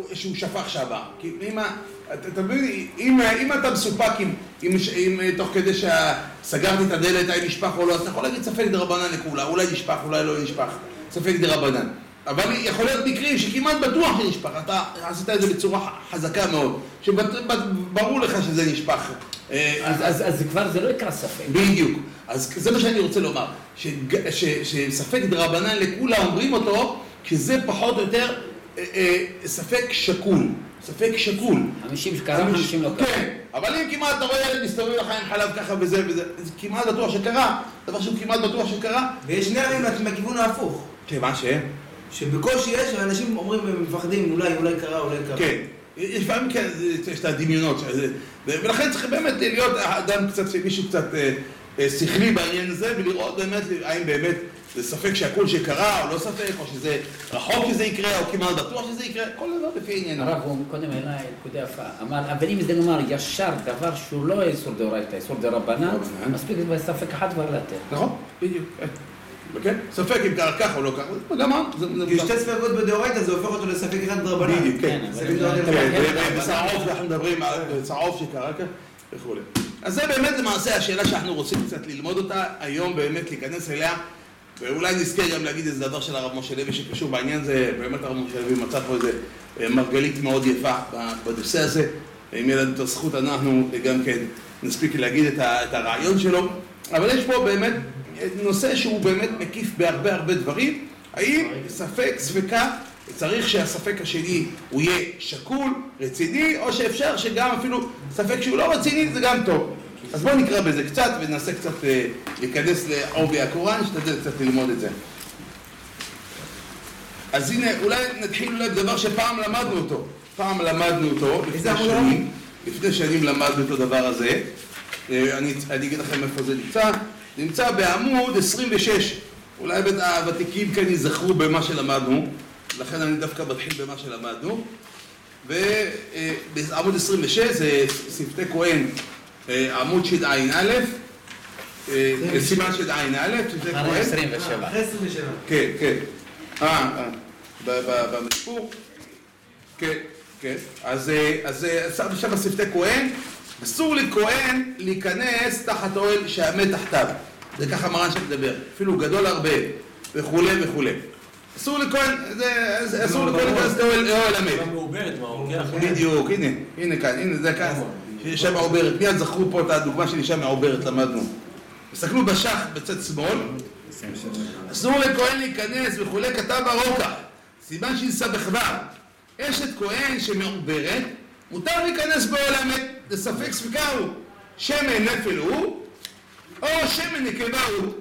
שהוא שפך שבה. כי אתה מבין, אם אתה מסופק אם תוך כדי שסגרתי את הדלת, האם נשפך או לא, אז אתה יכול להגיד ספק דרבנן לכולה, אולי נשפך, אולי לא נשפך, ספק דרבנן. אבל יכול להיות מקרים שכמעט בטוח שנשפך, אתה עשית את זה בצורה חזקה מאוד, שברור לך שזה נשפך. אז כבר זה לא יקרא ספק. בדיוק. אז זה מה שאני רוצה לומר, שספק דרבנן לכולה אומרים אותו, שזה פחות או יותר ספק שקול. ספק שקול. 50 שקרה, 50 לא קרה. כן, אבל אם כמעט אתה רואה ילד מסתובב לך עם חלב ככה וזה וזה, זה כמעט בטוח שקרה, דבר שהוא כמעט בטוח שקרה. ויש שני ערים מהכיוון ההפוך. כן, מה שהם? שבקושי יש, ואנשים אומרים ומפחדים, אולי קרה, אולי קרה. כן, לפעמים כן, יש את הדמיונות, ולכן צריך באמת להיות אדם קצת, מישהו קצת שכלי בעניין הזה, ולראות באמת, האם באמת זה ספק שהכל שקרה, או לא ספק, או שזה רחוק שזה יקרה, או כמעט בטוח שזה יקרה, כל דבר לפי עניין. הרב, הוא קודם העלה נקודה יפה, אמר, אבל אם זה נאמר ישר דבר שהוא לא איסור דאורייתא, איסור דרבנן, מספיק בספק אחד כבר לתת. נכון, בדיוק. כן, ספק אם קרה כך או לא כך, גמר. כי שתי ספקות בדאורייתא זה הופך אותו לספק אחד דרבנן. בדיוק, כן. כן, ושערוף, אנחנו מדברים על שערוף שקרה כך וכו'. אז זה באמת למעשה השאלה שאנחנו רוצים קצת ללמוד אותה, היום באמת להיכנס אליה, ואולי נזכר גם להגיד איזה דבר של הרב משה לוי שקשור בעניין הזה, באמת הרב משה לוי מצא פה איזה מרגלית מאוד יפה בנושא הזה, אם יהיה לנו את הזכות אנחנו גם כן נספיק להגיד את הרעיון שלו, אבל יש פה באמת נושא שהוא באמת מקיף בהרבה דברים, האם ספק, ספקה, צריך שהספק השני הוא יהיה שקול, רציני, או שאפשר שגם אפילו ספק שהוא לא רציני זה גם טוב. אז בואו נקרא בזה קצת וננסה קצת להיכנס לעובי הקוראן, נשתדל קצת ללמוד את זה. אז הנה, אולי נתחיל בדבר שפעם למדנו אותו. פעם למדנו אותו, לפני שנים למדנו את הדבר הזה. אני אגיד לכם איפה זה נמצא. זה נמצא בעמוד 26. אולי הוותיקים כאן יזכרו במה שלמדנו, לכן אני דווקא מתחיל במה שלמדנו. ובעמוד 26 זה שפתי כהן, עמוד ש"ע, סימן ש"ע, שפתי כהן. 27. אחרי 27. כן, כן. במספור. כן, כן. אז שם שפתי כהן. אסור לכהן להיכנס תחת אוהל שהמת תחתיו. זה ככה מרן שמדבר. אפילו גדול הרבה, וכו' וכו'. אסור לכהן, אסור לכהן להיכנס לאוהל המת. גם מעוברת, מה הוא לוקח? בדיוק, הנה כאן, הנה זה כאן. אישה מעוברת. מיד זכרו פה את הדוגמה של אישה מעוברת, למדנו. תסתכלו בשח בצד שמאל. אסור לכהן להיכנס וכו', כתב הרוקח. סימן שס"ו. אשת כהן שמעוברת, מותר להיכנס באוהל המת. זה ספק ספקה הוא. שמן נפל הוא, או שמן נקבה הוא.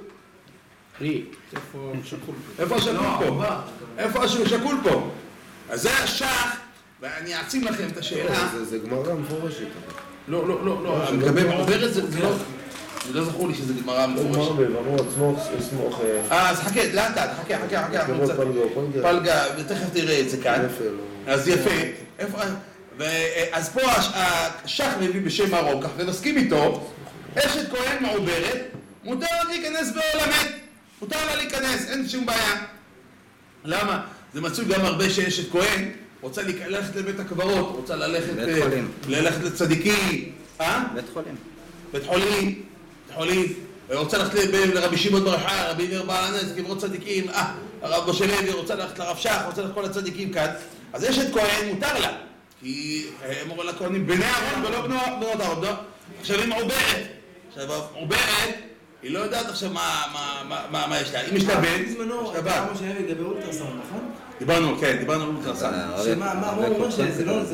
איפה השקול פה? איפה השקול פה? אז זה השח, ואני אעצים לכם את השאלה. זה גמרא מפורשת. לא, לגבי מעוברת זה לא זכור לי שזה גמרא מפורשת. אז חכה, לאט, חכה. פלגה, ותכף תראה את זה כאן. אז יפה. אז פה השח מביא בשם הרוקח, ונסכים איתו, אשת כהן מעוברת, מותר להיכנס באוהל המת. מותר לה להיכנס, אין שום בעיה. למה? זה מצוי גם הרבה שאשת כהן רוצה ללכת לבית הקברות, רוצה ללכת לצדיקים. בית חולים. רוצה ללכת לרבי שמעון בר יוחאי, רבי מאיר בעל הנס, קברות צדיקים. הרב משה לוי רוצה ללכת לרב שך, רוצה ללכת כל הצדיקים כאן. אז אשת כהן מותר לה. כי הם אומרים לכהנים בני אהרון ולא בנות אהרון. עכשיו היא מעוברת. מעוברת, היא לא יודעת עכשיו מה יש לה. אם יש לה בן, בזמנו, אתה אמר שהיה לגבי אולטרסאונד, נכון? דיברנו על אולטרסאונד. מה הוא אומר שזה לא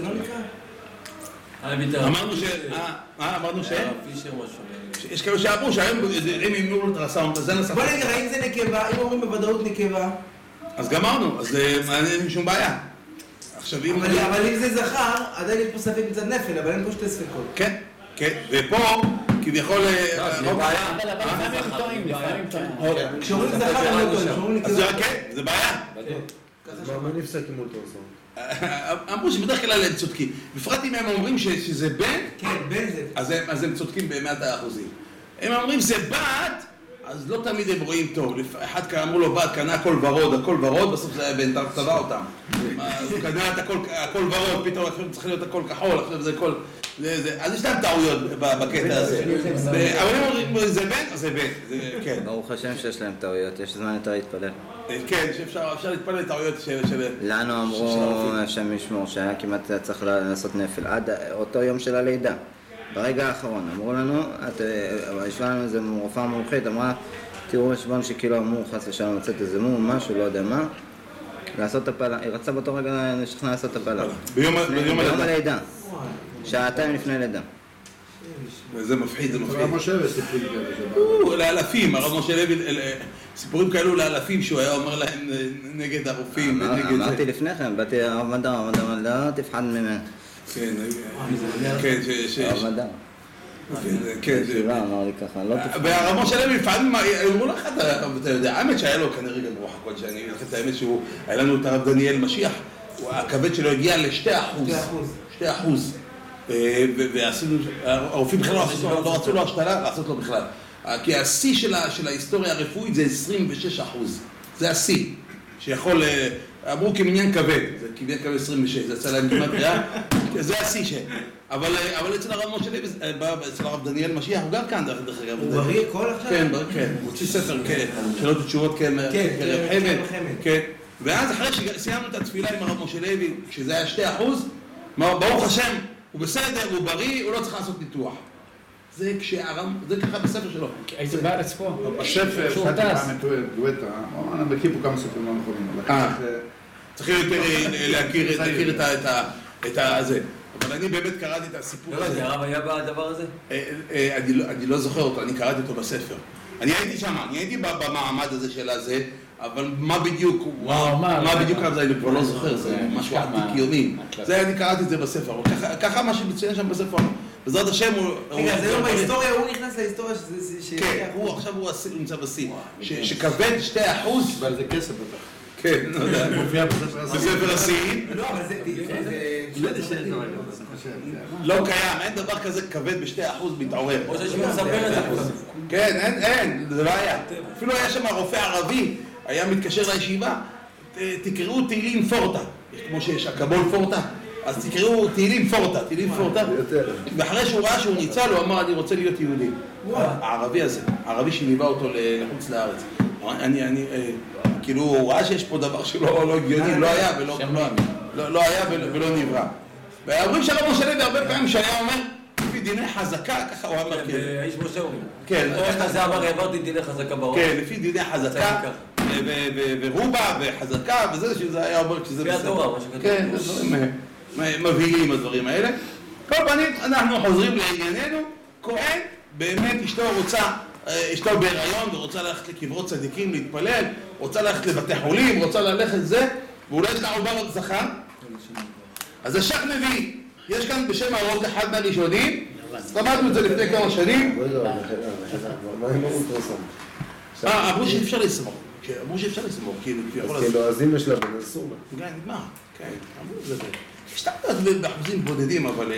נקרא? אמרנו יש כאלה שאמרו שהיום הם ימנו אולטרסאונד, אז זה נספר. בוא נגיד, האם זה נקבה, אם אומרים בוודאות נקבה? אז גמרנו, אז אין שום בעיה. אבל אם זה זכר, עדיין יש פה ספק מצד נפל, אבל אין פה שתי ספקות. כן, כן, ופה כביכול... זה בעיה. לפעמים טועים. כשאומרים זכר הם לא טועים, כשאומרים נקבה. אז כן, זה בעיה. מה נפסק עם אולטרסאונד? אמרו שבדרך כלל הם צודקים. בפרט אם הם אומרים שזה בן, כן, בן זה. אז הם צודקים ב100%. הם אומרים זה בת, אז לא תמיד הם רואים טוב. אחד אמרו לו, בת, קנה הכל ורוד, בסוף זה היה בן טבע אותם. אז הוא קנה את הכל ורוד, פתאום צריך להיות הכל כחול, עכשיו זה הכל... אז יש להם טעויות בקטע הזה. אבל הם אומרים, זה בן, זה בן, כן. ברוך השם שיש להם טעויות, יש זמן יותר להתפלל. כן, שאפשר להתפלל טעויות של... לנו אמרו, השם ישמור, שהיה כמעט צריך לעשות נפל, עד אותו יום של הלידה. ברגע האחרון, אמרו לנו, ישבה לנו איזה רופאה מומחית, אמרה, תראו חשבון שכאילו אמור חס ושלום לצאת איזה מום, משהו, לא יודע מה, לעשות את הפעלה, היא רצה באותו רגע לשכנע לעשות את הפעלה. ביום הלידה. שעתיים לפני לידה. זה מפחיד, זה מפחיד. הרב משה וסיפורים כאלה. לאלפים, הרב משה לוי, סיפורים כאלו לאלפים שהוא היה אומר להם נגד הרופאים, נגד זה. אמרתי לפני כן, באתי הרב מדר, לא תפחד ממנו. כן, כן, הרב מדר. כן, שירה אמר לי ככה, לא תפחד. והרב משה לוי לפעמים, אמרו לך, אתה יודע, האמת שהיה לו כנראה גם רוח הקודש, אני אגיד את האמת שהוא, היה לנו את הרב דניאל משיח, הכבד שלו הגיע ל2%. ועשינו, הרופאים בכלל לא רצו לו השתלה, לעשות לו בכלל. כי השיא של ההיסטוריה הרפואית זה 26%. זה השיא, שיכול, אמרו כמניין כבד, זה כמניין כבד 26, זה יצא להם כמעט ריאה, זה השיא אבל אצל הרב משה לוי, אצל הרב דניאל משיח, הוא גם כאן דרך אגב. הוא בריא כל עכשיו? כן, הוא הוציא ספר, שאלות ותשובות, כן, ואז אחרי שסיימנו את התפילה עם הרב משה לוי, כשזה היה 2%, ברוך השם, הוא בסדר, הוא בריא, הוא לא צריך לעשות ניתוח. זה ככה בספר שלו. הייתי בארץ פה. בספר, שאלתי פעם את גואטה, אני מכיר פה כמה ספרים לא נכונים. צריך יותר להכיר את זה. אבל אני באמת קראתי את הסיפור הזה. הרב היה בדבר הזה? אני לא זוכר אותו, אני קראתי אותו בספר. אני הייתי שם, אני הייתי במעמד הזה של הזה, אבל מה בדיוק זה, אני כבר לא זוכר, זה משהו עתיקיוני. זה, אני קראתי את זה בספר, אבל ככה מה שמצוין שם בספר, בעזרת השם הוא... רגע, זה לא בהיסטוריה, הוא נכנס להיסטוריה כן, עכשיו הוא נמצא בשיא, שכבד 2%, ועל זה כסף בטח. כן, לא יודע, מופיע בספר השיא. לא, אבל זה... לא קיים, אין דבר כזה כבד ב2% מתעורר. או שיש מספר את זה. כן, אין, זה לא היה. אפילו היה שם רופא ערבי, היה מתקשר לישיבה, תקראו תהילים פורטה, כמו שיש אקבול פורטה, אז תקראו תהילים פורטה, ואחרי שהוא ראה שהוא ניצל, הוא אמר, אני רוצה להיות יהודי. הערבי הזה, הערבי שליווה אותו לחוץ לארץ. כאילו, הוא ראה שיש פה דבר שלא הגיוני, לא היה ולא נברא. ואומרים שהרב משה לוי הרבה פעמים שהיה אומר, לפי דיני חזקה, ככה הוא אומר כאילו. האיש משה אומרים. כן. איך זה אמר, העברתי דיני חזקה בראש. כן, לפי דיני חזקה, ורובה וחזקה, וזה שזה היה אומר שזה בסדר. לפי התורה, מה שכתוב. כן, דברים מבהילים הדברים האלה. כל פנים, אנחנו חוזרים לענייננו, כהן, באמת אשתו בהיריון ורוצה ללכת לקברות צדיקים להתפלל, רוצה ללכת לבתי חולים, רוצה ללכת זה, ואולי יש לה עובר זכר. אז השח מביא, יש כאן בשם הרוב אחד מהראשונים, למדנו את זה לפני כמה שנים. מה עם האולטרסאונד? אמרו שאפשר לסמוך, כאילו, אז אמא שלה בן אסור לה. כן, נגמר, כן, אמרו זה. יש תמיד באחוזים בודדים, אבל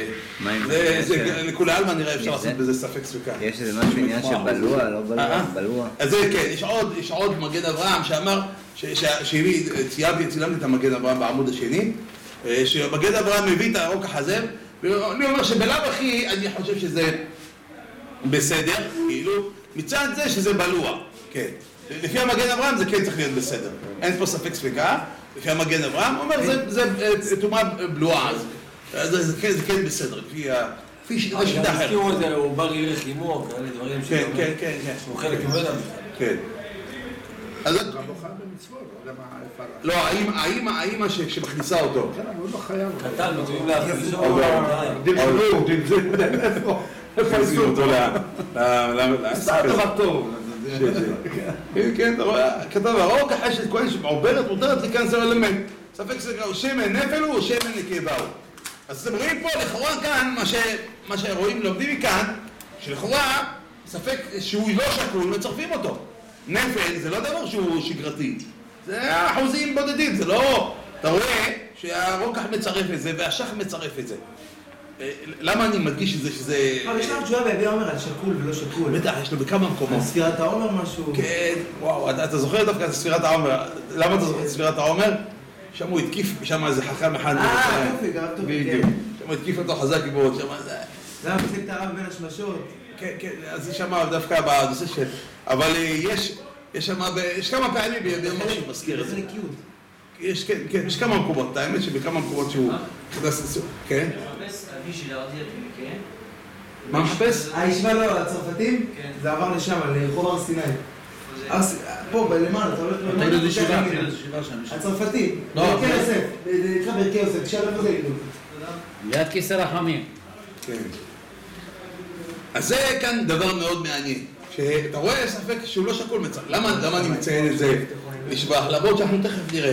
לכולי עלמא נראה אפשר לעשות בזה ספק ספקה. יש איזה משהו עניין שבלוע, לא בלוע. אז זה כן, יש עוד מגן אברהם שאמר, צילמתי את המגן אברהם בעמוד השני, שמגן אברהם מביא את הרוקח הזה, ואני אומר שבלאו הכי אני חושב שזה בסדר, כאילו, מצד זה שזה בלוע, כן. לפי המגן אברהם זה כן צריך להיות בסדר, אין פה ספק ספקה, לפי המגן אברהם, הוא אומר זה תאומה בלועה, אז זה כן בסדר, לפי שיטה אחרת. הזכירו את זה, הוא בר ילך עמו, כאלה דברים כן, כן, כן. שהוא חלק ממנו. כן. אז הוא לא חייב במצוות, לא יודע מה איפה. לא, האמא שמכניסה אותו. כן, אבל הוא לא חייב. קטן, מצויים להכניס אותו. איפה עשו אותו עשה דבר טוב. כן, אתה רואה, כתב הרוק, אחרי שכהן שמעוברת, מותרת להיכנס לאלמנט. ספק סגר, שמן נפל הוא או שמן נקבה הוא. אז אתם רואים פה, לכאורה כאן, מה שרואים, לומדים מכאן, שלכאורה, ספק שהוא לא שקול, מצרפים אותו. נפל זה לא דבר שהוא שגרתי. זה אחוזים בודדים, זה לא... אתה רואה שהרוקח מצרף את זה והשח מצרף את זה. למה אני מדגיש את זה שזה... אבל יש לנו תשובה בהביע עומר על שקול ולא שקול. בטח, יש לו בכמה מקומות. ספירת העומר משהו. כן, וואו, אתה זוכר דווקא את ספירת העומר. למה אתה זוכר את ספירת העומר? שם הוא התקיף, שם איזה חכם אחד. יופי, גם טובי, כן. שם הוא התקיף אותו חזק מאוד, שם זה... זה היה מפסיק את הרב בין השמשות. כן, כן, אז זה שם דווקא בנושא של... אבל יש שם, יש כמה פעמים ביום משהו מזכיר את זה. זה נקיות. יש, כן, כן, יש כמה מקומות, האמת שבכמה מקומות שהוא... כן? מה מחפש? הישיבה לא, הצרפתים? זה עבר לשם, לרחוב הר סיני. פה, למעלה, אתה הולך למעלה. תגיד איזה שיבה שם. הצרפתים. ברכי יוסף. זה נקרא ברכי יוסף, תשאל איפה זה יגידו. ליד כיסא רחמים. כן. אז זה כאן דבר מאוד מעניין. שאתה רואה ספק שהוא לא שקול מצב. למה אני מציין את זה לשבח? למרות שאנחנו תכף נראה.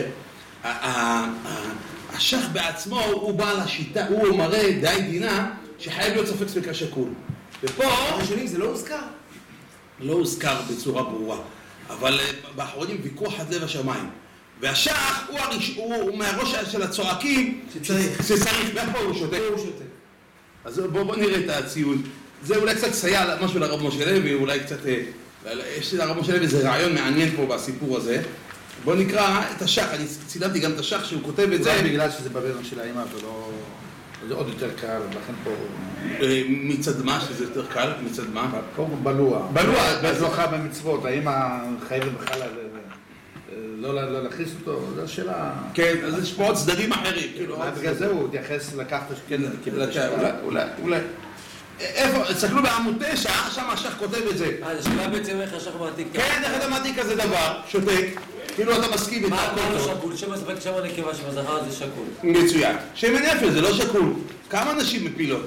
השח בעצמו הוא בעל השיטה, הוא מראה די דינה שחייב להיות ספק ספקה שקול. ופה... הראשונים זה לא הוזכר. לא הוזכר בצורה ברורה. אבל באחרונים ויכוח עד לב השמיים. והשח הוא מהראש של הצועקים שצריך. ואיפה הוא שותק? אז בואו נראה את הציון. זה אולי קצת סייע משהו לרב משה לוי, אולי קצת... יש לרב משה לוי איזה רעיון מעניין פה בסיפור הזה. בואו נקרא את השח, אני צילמתי גם את השח שהוא כותב את זה. אולי בגלל שזה בבטן של האמא ולא... זה עוד יותר קל, לכן פה... מצד מה שזה יותר קל? מצד מה? פה בלוע. בלוע. בזוכה במצוות, האמא חייבת בכלל לא להכניס אותו, זו השאלה... כן, אז יש פה עוד צדדים אחרים. בגלל זה הוא התייחס לקחת... אולי. איפה? תסתכלו בעמוד 9, שם השח כותב את זה. זה שאלה בעצם איך השח מעתיק. כן, איך אתה מעתיק כזה דבר? שותק. כאילו אתה מסכים את מה לא שקול? שם הספק שם הנקבה שבזכר זה שקול. מצוין. שמן אפל זה לא שקול. כמה נשים מפילות?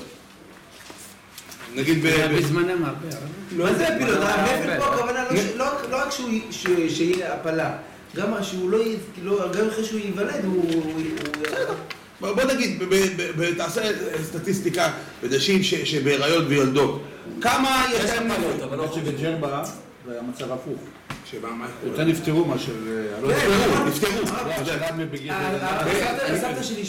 נגיד בזמנם הרבה. מה זה הפילות? הנפל פה הכוונה לא רק שיהיה הפלה. גם אחרי שהוא ייוולד הוא... בוא נגיד, תעשה סטטיסטיקה בנשים שבהיריון ויולדות. כמה יש להם נפל? אבל לא שבג'רבה זה היה מצב הפוך. שמה, מה? יותר נפטרו מאשר... נפטרו. הסבתא שלי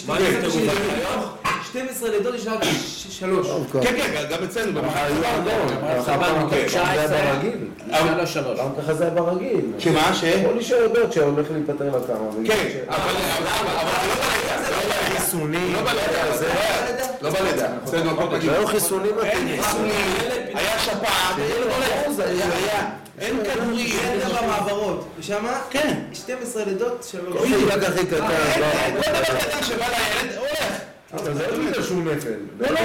12 לידות יש לה 3. כן, כן, גם אצלנו במחר. סבבה, 19, לא 3. ככה זה היה ברגיל. שמה? כל אישה יודעת שהולך להיפטר לה כמה. כן, אבל חיסונים. לא בלידה. לא היו חיסונים. היה שפעת. אין כדורי. אין גם במעברות. ושמה? כן. 12 לידות 3. כל חילק הכי קטן. כל דבר קטן שבא לילד, הולך. אבל זה לא בגלל שהוא נפל. לא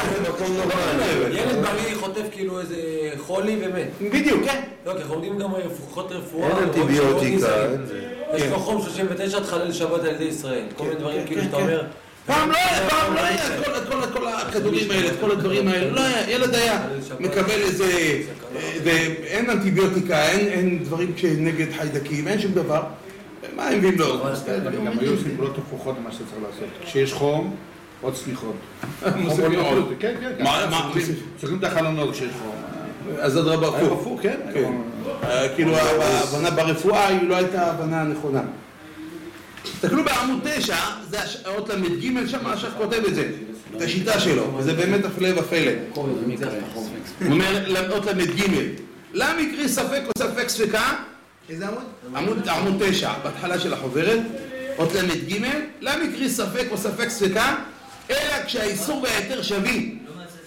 בגלל ילד בריא חוטף כאילו איזה חולי ומת. בדיוק, כן. לא, כי אנחנו עומדים גם לפחות רפואה. אין אנטיביוטיקה, אין זה. יש לו חום 39 תחלל שבת על ידי ישראל. כל מיני דברים כאילו שאתה אומר... פעם לא היה את כל הכדורים האלה, את כל הדברים האלה, לא היה, ילד היה מקבל איזה, אין אנטיביוטיקה, אין דברים נגד חיידקים, אין שום דבר, מה הם מביאים לו? גם היו סיפולות הפוכות למה שצריך לעשות, כשיש חום, עוד צמיחות. מוסיפים עוד. כן, כן, צריכים את החלונות כשיש חום. אז עוד רבה הפוך, כן? כאילו ההבנה ברפואה היא לא הייתה ההבנה הנכונה. תסתכלו בעמוד 9, זה האות למד ג' שם השח כותב את זה, את השיטה שלו, וזה באמת הפלא ופלא. הוא אומר אות למד ג' למה יקרי ספק או ספק ספקה? איזה עמוד? עמוד 9, בהתחלה של החוברת, אות למד ג' למה יקרי ספק או ספק ספקה? אלא כשהאיסור וההיתר שווים.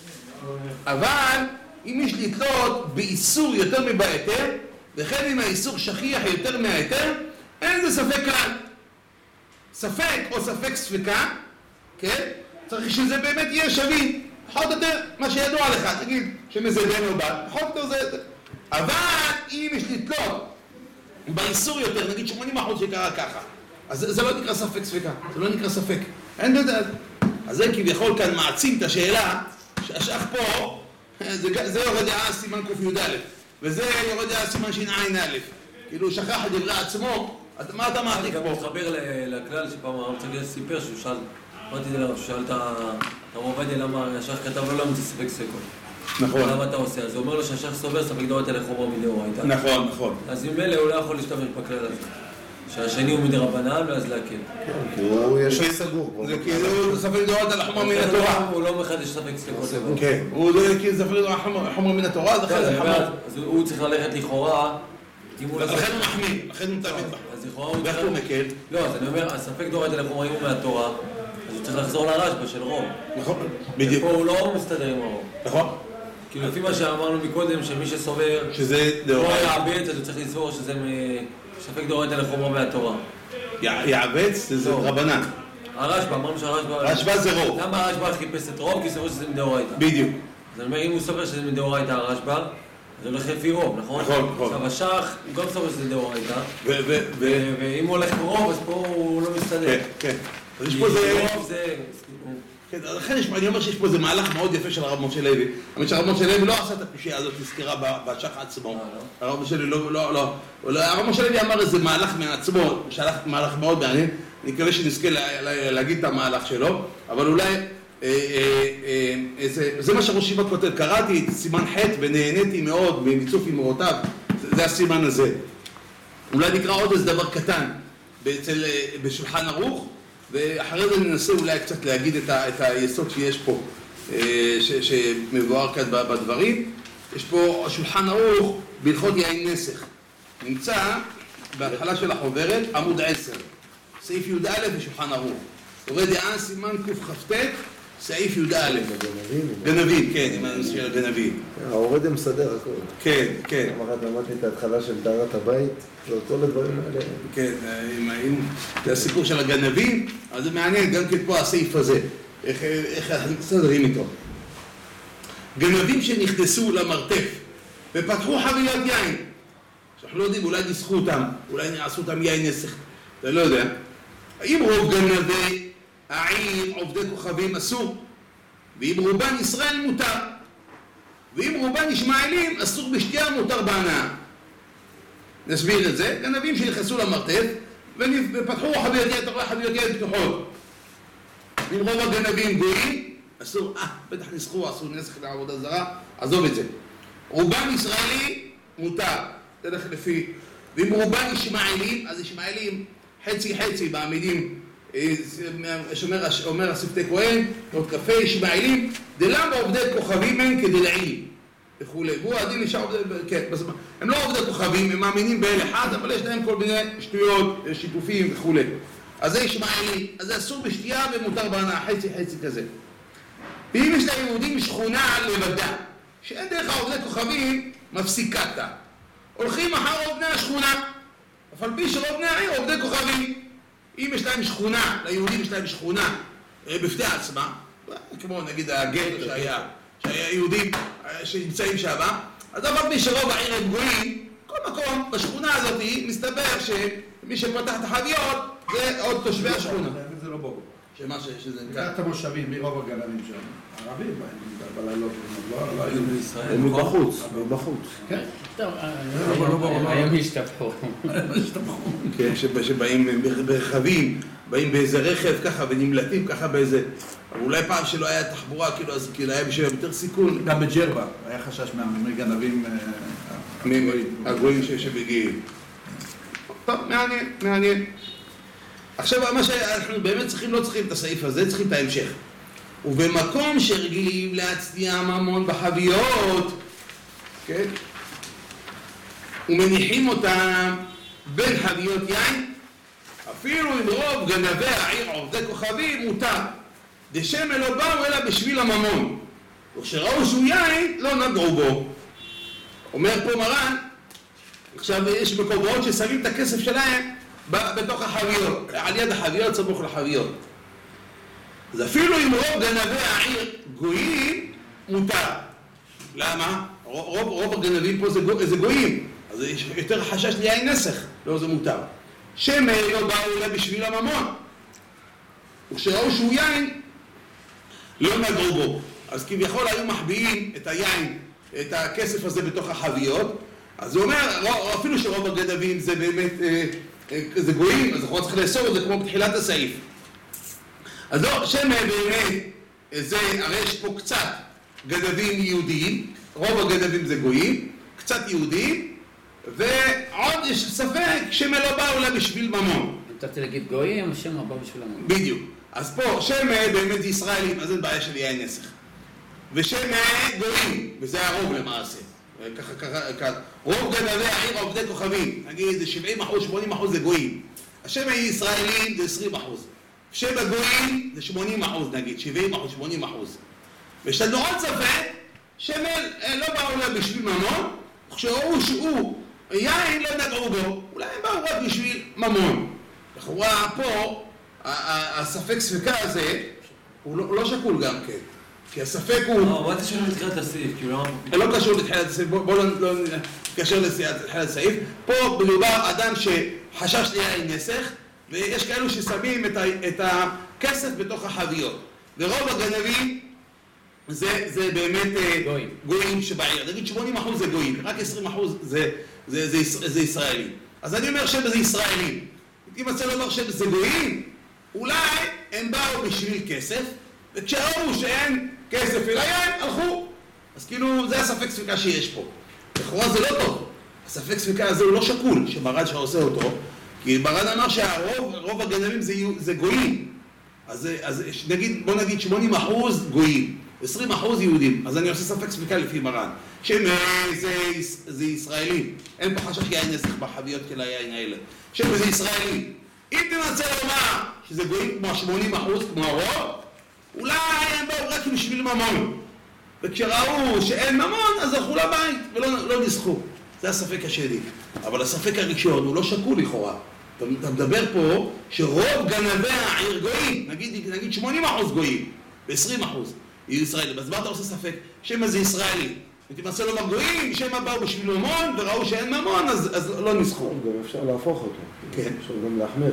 אבל אם יש לתלות באיסור יותר מבהיתר, וכן אם האיסור שכיח יותר מההיתר, אין זה ספק כלל. ספק או ספק ספקה, כן? צריך שזה באמת יהיה שווים. פחות או יותר מה שידוע לך, תגיד שמזדן או בא, פחות או יותר זה... אבל אם יש לתלות באיסור יותר, נגיד 80% שקרה ככה, אז זה לא נקרא ספק ספקה, זה לא נקרא ספק. אין לדעת. אז זה כביכול כאן מעצים את השאלה, שהשאח פה, זה יורד דעה סימן ק"יא, וזה יורד דעה סימן שע"א. כאילו שכח את דברי עצמו, אז מה אתה מעתיק פה? אני גם מתחבר לכלל שפעם הרב צגל סיפר שהוא שאל, אמרתי לרב, שהוא שאל את הרב עובדיה למה השאח כתב לו למה זה ספק ספקות. נכון. למה אתה עושה? אז הוא אומר לו שהשאח סובר ספק דאורייתא לחומרא מדאורייתא. נכון. אז ממילא הוא לא יכול להשתמש בכלל הזה. שהשני הוא מדי רבנן ואז להקל. כי הוא ישר סגור. זה כאילו ספק דורות על החומר מן התורה. הוא לא מחדש ספק ספקות לבד. כן, הוא לא כאילו ספק דורות על החומר מן התורה, אז אחרי זה חמור. אז הוא צריך ללכת לכאורה, לכן הוא מחמיא, לכן הוא תמיד מחמיא. אז לכאורה הוא ואיך הוא מקל? לא, אז אני אומר, הספק דורות על החומרים הוא מהתורה, אז הוא צריך לחזור לרשב"א של רוב. נכון, בדיוק. ופה הוא לא מסתדר עם הרוב. נכון. כאילו לפי מה שאמרנו מקודם, שמי שסובר, שזה לא דאורייתא. יעבץ, אז הוא צריך לסבור שזה ספק דורות על החומר מהתורה. יעבץ זה לא. רבנן. הרשב"א, אמרנו שהרשב"א... רשב"א זה רוב. למה הרשב"א חיפש את רוב? כי הוא סובר שזה מדאורייתא. בדיוק. אז אני אומר, אם הוא סובר שזה מדאורייתא הרשב"א, אז הוא הולך לפי רוב, נכון? נכון, נכון. עכשיו השח, הוא גם סובר שזה דאורייתא, ו- ואם הוא הולך ברוב, אז פה הוא לא מסתדר. כן, כן. אז יש פה זה... רוב זה... כן, לכן אני אומר שיש פה איזה מהלך מאוד יפה של הרב משה לוי. האמת שהרב משה לוי לא עשה את הקושייה הזאת, נזכרה בשח עצמו. הרב משה לוי לא. הרב משה לוי אמר איזה מהלך מעצמו, מהלך מאוד מעניין. אני מקווה שנזכה להגיד את המהלך שלו, אבל אולי זה מה שראש ישיבה כותב. קראתי את סימן ח' ונהניתי מאוד ממיצוף אמרותיו. זה הסימן הזה. אולי נקרא עוד איזה דבר קטן בשולחן ערוך. ואחרי זה ננסה אולי קצת להגיד את היסוד שיש פה, שמבואר כאן בדברים. יש פה שולחן ערוך בהלכות יין נסך. נמצא בהתחלה של החוברת, עמוד 10, סעיף י"א בשולחן ערוך. יורה דעה סימן קכ"ט, סעיף י"א. גנבים, כן, עם הנושא של הגנבים. ההורדה מסדר הכל. כן, כן. למדתי את ההתחלה של טהרת הבית, זה אותו לדברים האלה. כן, זה הסיפור של הגנבים, אז זה מעניין גם כן פה הסעיף הזה, איך מסתדרים איתו. גנבים שנכנסו למרתף ופתחו חבילת יין, שאנחנו לא יודעים, אולי ניסחו אותם, אולי נעשו אותם יין נסך, אתה לא יודע. אם רוב גנבי העיר עובדי כוכבים אסור, ואם רובן ישראל מותר, ואם רובן ישמעאלים אסור בשתייה מותר בהנאה. נסביר את זה. גנבים שנכנסו למרתף ופתחו חביות יין פתוחות. אם רוב הגנבים גויים, אסור, בטח נסחו, אסור נסח לעבודה זרה, עזוב את זה. רובן ישראלי, מותר, תלך לפי. ואם רובן ישמעאלים, אז ישמעאלים חצי בעמידים, אומר השפתי כהן, עוד קפה, ישמעאלים, דלמה עובדי כוכבים הם כדלעיל. וכולי. והוא הדין נשאר עובדי, כן, הם לא עובדי כוכבים, הם מאמינים באל אחד, אבל יש להם כל מיני שטויות, שיתופים וכולי. אז זה ישמעאלי, אז זה אסור בשתייה ומותר בהנאה, חצי כזה. ואם יש ליהודים שכונה לבדה, שאין דרך עובדי כוכבים, מפסיקתה. הולכים אחר עובדי השכונה, אבל פי של עובדי העיר עובדי כוכבים. אם יש להם שכונה, ליהודים יש להם שכונה בפני עצמה, כמו נגיד הגטו שהיה יהודים שנמצאים שם, אז אבל מי שרוב העיר הם גויים, כל מקום בשכונה הזאת מסתבר שמי שפתח את החביות זה עוד תושבי השכונה. זה לא ברור. שמה שזה נקרא את המושבים, מי רוב הגנבים שם? ערבים, בלילות, לא היו בישראל. הם מבחוץ, מבחוץ. כן. טוב, היום השתפכו. כן, שבאים ברכבים, באים באיזה רכב ככה ונמלטים ככה באיזה... אולי פעם שלא היה תחבורה, כאילו, אז כאילו היה בשביל יותר סיכון. גם בג'רבה, היה חשש מהגנבים הגויים שמגיעים. טוב, מעניין. עכשיו, מה שאנחנו באמת לא צריכים את הסעיף הזה, צריכים את ההמשך. ובמקום שרגילים להצדיע ממון בחביות, כן? ומניחים אותם בין חביות יין, אפילו אם רוב גנבי העיר עובדי כוכבים מותר. דשם לא באו אלא בשביל הממון. וכשראו שהוא יין, לא נגעו בו. אומר פה מרן, עכשיו יש מקומות ששמים את הכסף שלהם בתוך החביות, על יד החביות, סמוך לחביות. אז אפילו אם רוב גנבי העיר גויים, מותר. למה? רוב הגנבים פה זה גויים, אז יש יותר חשש ליין נסך, לא זה מותר. שמא לא באו אלא בשביל הממון. וכשראו שהוא יין, לא נגעו בו. אז כביכול היו מחביאים את היין, את הכסף הזה בתוך החביות. אז הוא אומר, אפילו שרוב הגנבים זה באמת, זה גויים, אז אנחנו צריכים לאסור את זה כמו בתחילת הסעיף. אז לא, שמא באמת, זה, הרי יש פה קצת גנבים יהודיים, רוב הגנבים זה גויים, קצת יהודים, ועוד יש ספק שמא לא באו לה בשביל ממון. נתתי להגיד גויים, שמא באו בשביל ממון. בדיוק. אז פה שמא באמת זה ישראלים, אז אין בעיה של יין נסך. ושמא גויים, וזה הרוב למעשה. ככה, רוב גנבי העיר עובדי כוכבים, נגיד זה 70%, 80% זה גויים. השמא ישראלים זה 20%. שמא גויים זה 80% נגיד, 70%, 80%. ויש לנו עוד ספק, שמא לא באו לה בשביל ממון, כשראו שהוא יין לא נגעו בו, אולי הם באו רק בשביל ממון. לכאורה פה, הספק ספקה הזה, הוא לא שקול גם כן. כי הספק הוא... מה זה שלא מתחילת הסעיף? לא קשור לתחילת הסעיף, בואו לא נקשר לתחילת הסעיף. פה מדובר אדם שחשש ליין נסך, ויש כאלו ששמים את הכסף בתוך החביות. ורוב הגנבים זה באמת גויים שבעיר. נגיד 80% זה גויים, רק 20% זה ישראלים. אז אני אומר שזה ישראלים. אם רוצה לומר שזה גויים, אולי הם באו בשביל כסף, וכשראו שאין כסף אל היין, הלכו. אז כאילו, זה הספק ספקה שיש פה. לכאורה זה לא טוב. הספק ספקה הזה הוא לא שקול, שמרן שעושה אותו, כי מרן אמר שהרוב הגנבים זה גויים. אז בוא נגיד 80% גויים, 20% יהודים. אז אני עושה ספק ספקה לפי מרן. זה ישראלים. אין פה חשש יין נסך בחביות של היין האלה. שזה ישראלים. אם תנסה לומר שזה גויים כמו 80%, כמו הרוב, אולי הם באו רק בשביל ממון. וכשראו שאין ממון, אז הלכו לבית ולא נסחו. זה הספק השני. אבל הספק הראשון הוא לא שקול לכאורה. אתה מדבר פה שרוב גנבי העיר גויים, נגיד 80% גויים, ו-20% יהיו ישראלים. אז מה אתה עושה ספק? שמא זה ישראלי. ותמצא לומר גויים, שמא באו בשביל ממון, וראו שאין ממון, אז לא נסחו. גם אפשר להפוך אותו. כן. אפשר גם להחמיר.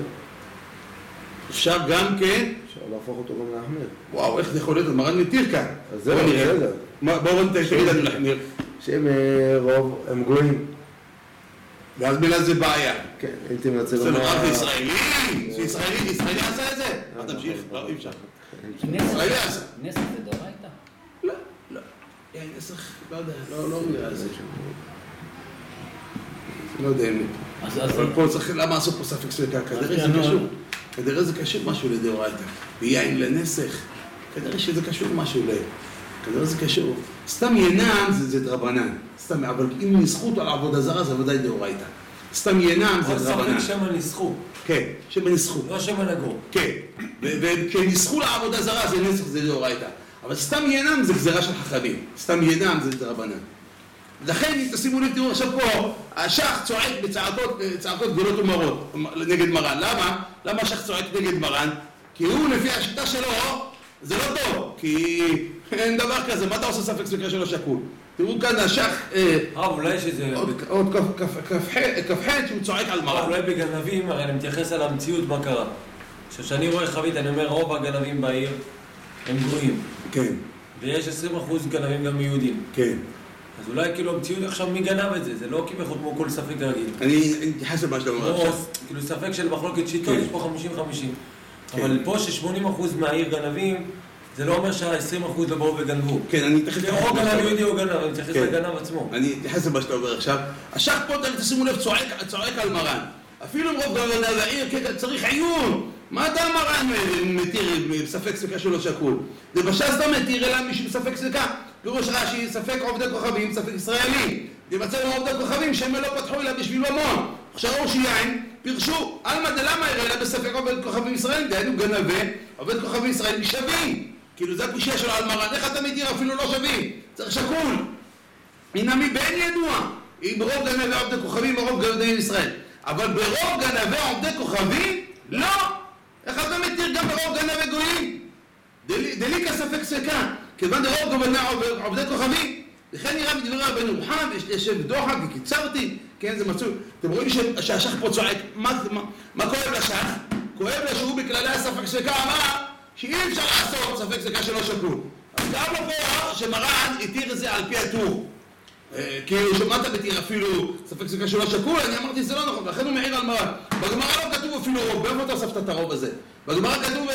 אפשר גם כן? אפשר להפוך אותו גם להחמיר. וואו, איך זה יכול להיות? מרן מתיר כאן. אז זהו, בסדר. בואו תגיד לנו להחמיר. שהם רוב, הם גויים. ואז מילה זה בעיה. כן, אם תמצא זה לומר... נורא, זה ישראלי! זה ישראלי עשה את זה? מה תמשיך? לא, אי אפשר. ישראלי עשה. נסך זה דאורייתא? לא, לא. נסך, לא יודע, לא נראה את זה. לא יודע אם... אבל פה צריך, למה עשו פה ספק ספקה? כנראה זה קשור. כנראה זה קשור משהו לדאורייתא. ויין לנסך. כנראה שזה קשור משהו כנראה זה קשור. סתם ינם זה דרבנן. סתם, אבל אם נסחו אותו על עבודה זרה זה ודאי דאורייתא. סתם ינם זה דרבנן. ספק שמה נסחו. כן, שמה נסחו. לא שמה נגעו. כן. וכשנסחו לעבודה זרה זה נסח, זה דאורייתא. אבל סתם ינם זה גזירה של חכמים. סתם ינם זה דרבנן. לכן, אם תשימו לב, תראו עכשיו פה, השח צועק בצעקות גדולות ומרות נגד מרן. למה? למה השח צועק נגד מרן? כי הוא, לפי השיטה שלו, זה לא טוב, כי אין דבר כזה. מה אתה עושה ספק ספקה שלו שקול? תראו כאן השח... אולי שזה... עוד כ"ח שהוא צועק על מרן. אולי בגנבים, הרי אני מתייחס על המציאות מה קרה. כשאני רואה חבית, אני אומר, רוב הגנבים בעיר הם גרועים. כן. ויש 20% גנבים גם יהודים. כן. אז אולי כאילו המציאות עכשיו מי גנב את זה, זה לא כביכול כמו כל ספק רגיל. אני אתייחס למה שאתה אומר עכשיו. כאילו ספק של מחלוקת שיטות, יש פה 50-50. אבל פה ש-80% מהעיר גנבים, זה לא אומר שה-20% לא באו וגנבו. כן, אני אתייחס למה שאתה אומר. גנב יהודי או גנב, אני אתייחס לגנב עצמו. אני אתייחס למה שאתה אומר עכשיו. השח פה, תשימו לב, צועק על מרן. אפילו אם רוב גנב העיר, צריך עיון. מה אתה מרן מתיר בספק ספקה שלו שקול? זה בש"ס לא מתיר אלא מישהו בספק ספקה. פירוש רש"י, ספק עובדי כוכבים, ספק ישראלים. ימצא להם עובדי כוכבים שהם לא פתחו אלא בשביל ממון. עכשיו ראו שיין, פירשו, למה יראה לה בספק עובד כוכבים ישראלים? דהיינו גנבי, עובד כוכבים ישראלים שווים. כאילו זה הקושיה שלו על מרן. איך אתה מתיר אפילו לא שווים? צריך שקול. הנה מבין ידוע. אם ברוב גנבי עובדי כוכבים ורוב גנבי ישראל. אבל ברוב גנבי עובדי כוכבים, לא. איך אתה מתיר גם ברוב גנבי גויים? דליקה ספק ספקה. כיוון דרוב גנבי עובדי כוכבים, לכן נראה בדברי רבנו מוחמד, יש דוחק וקיצרתי, כן, זה מצוי. אתם רואים שהשח פה צועק, מה כואב לשח? כואב לה שהוא בכללי הספק ספקה אמר שאי אפשר לעשות ספק ספקה שלא שקול. אז גם פה שמרן התיר את זה על פי הטור. כאילו שמעת בתיר אפילו ספק ספקה שלא שקול, אני אמרתי זה לא נכון, לכן הוא מעיר על מרן. בגמרא לא כתוב אפילו רוב, באיפה אתה הוספת את הרוב הזה? בגמרא כתוב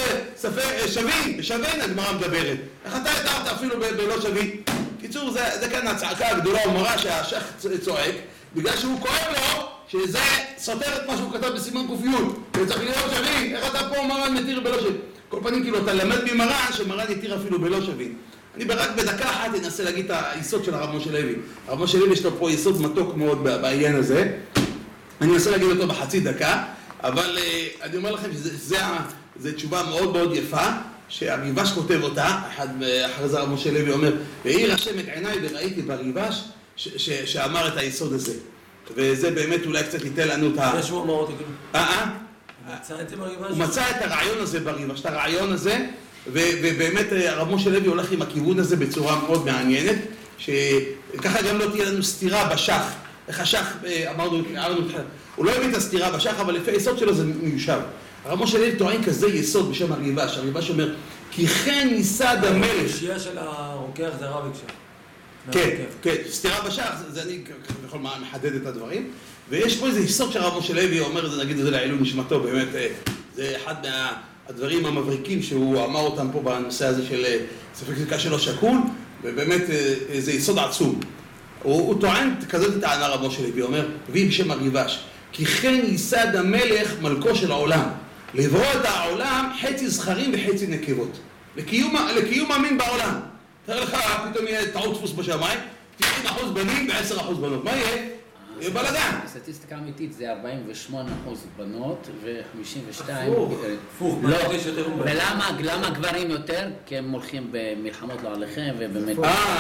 שווים, שווין הגמרא מדברת. איך אתה התארת אפילו בלא שווים? קיצור, זה כאן הצעקה הגדולה ומראה שהשח צועק. בגלל שהוא כואב לו, שזה סותר את מה שהוא כתב בסימן קופיות. וצריך להיות שווים, איך אתה פה מרן מתיר בלא שווים? כל פנים כאילו אתה למד ממרן שמרן יתיר אפילו בלא שווים. אני רק בדקה אחת אנסה להגיד את היסוד של הרב משה לוי. הרב משה לוי יש לו פה יסוד מתוק מאוד בעניין הזה. אני אנסה להגיד אותו בחצי דקה, אבל אני אומר לכם שזו תשובה מאוד מאוד יפה, שהריבש כותב אותה, אחרי זה הרב משה לוי אומר, והאיר השם את עיניי וראיתי בריבש שאמר את היסוד הזה. וזה באמת אולי קצת ייתן לנו את ה... זה שהוא אמר אותו כאילו. מצא את זה בריבש? הוא מצא את הרעיון הזה בריבש, את הרעיון הזה, ובאמת הרב משה לוי הולך עם הכיוון הזה בצורה מאוד מעניינת, שככה גם לא תהיה לנו סתירה בשח. איך השח, אמרנו, הוא לא הביא את הסתירה בשח, אבל לפי היסוד שלו זה מיושב. הרב משה לוי טוען כזה יסוד בשם הריבש. הריבש אומר, כי כן ייסד המלך. השיעה של הרוקח זה הרב הקשר. כן, כן, סתירה בשח, זה אני יכול מחדד את הדברים. ויש פה איזה יסוד שהרב משה לוי אומר, נגיד את זה לעילוי נשמתו, באמת, זה אחד מהדברים המבריקים שהוא אמר אותם פה בנושא הזה של ספק ספיקה שלו שקול, ובאמת זה יסוד עצום. הוא טוען כזאת טענה רב משה לוי, אומר, והיא בשם הריבש, כי כן ייסד המלך מלכו של העולם, לברוא את העולם חצי זכרים וחצי נקבות, לקיום אמין בעולם. תראה לך, פתאום יהיה טעות דפוס בשמיים, 90% בנים ו10% בנות, מה יהיה? יהיה בלגן. הסטטיסטיקה האמיתית זה 48% בנות ו-52... הפוך. ולמה גברים יותר? כי הם הולכים במלחמות לא עליכם ובאמת...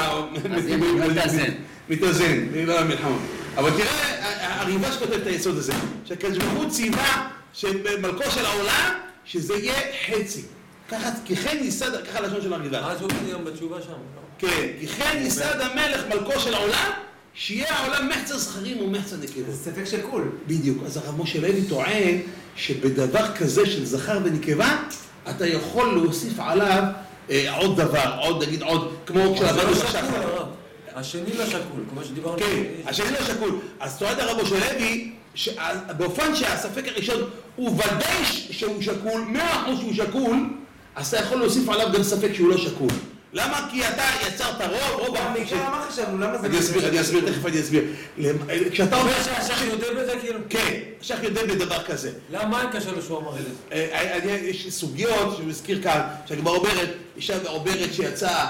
מתאזן, לא המלחמות. אבל תראה, הריבש כותב את היסוד הזה, שהקדוש ציווה שבמלכו של העולם, שזה יהיה חצי. ככה, כי כן ייסד, ככה לשון של הריבש. אז הוא כתב בתשובה שם. כן, כי כן ייסד המלך מלכו של העולם, שיהיה העולם מחצה זכרים ומחצה נקבות. זה ספק של כול. בדיוק. אז הרב משה לוי טוען שבדבר כזה של זכר ונקבה, אתה יכול להוסיף עליו עוד דבר, עוד, נגיד עוד, כמו כשעבדנו בשחר. השני לא שקול, כמו שדיברנו. כן, השני לא שקול. אז טוען הרב משה לוי, באופן שהספק הראשון הוא ודאי שהוא שקול, 100% שהוא שקול, אז אתה יכול להוסיף עליו גם ספק שהוא לא שקול. למה? כי אתה יצרת רוב בעיקר מה חשבנו? למה זה... אני אסביר, תכף אני אסביר. כשאתה אומר... שהשח יודע בזה כאילו? כן, השח יודע בדבר כזה. למה אין קשה לו שהוא אמר את זה? יש סוגיות שהוא הזכיר כאן, שהגמרא אומרת, אישה עוברת שיצאה,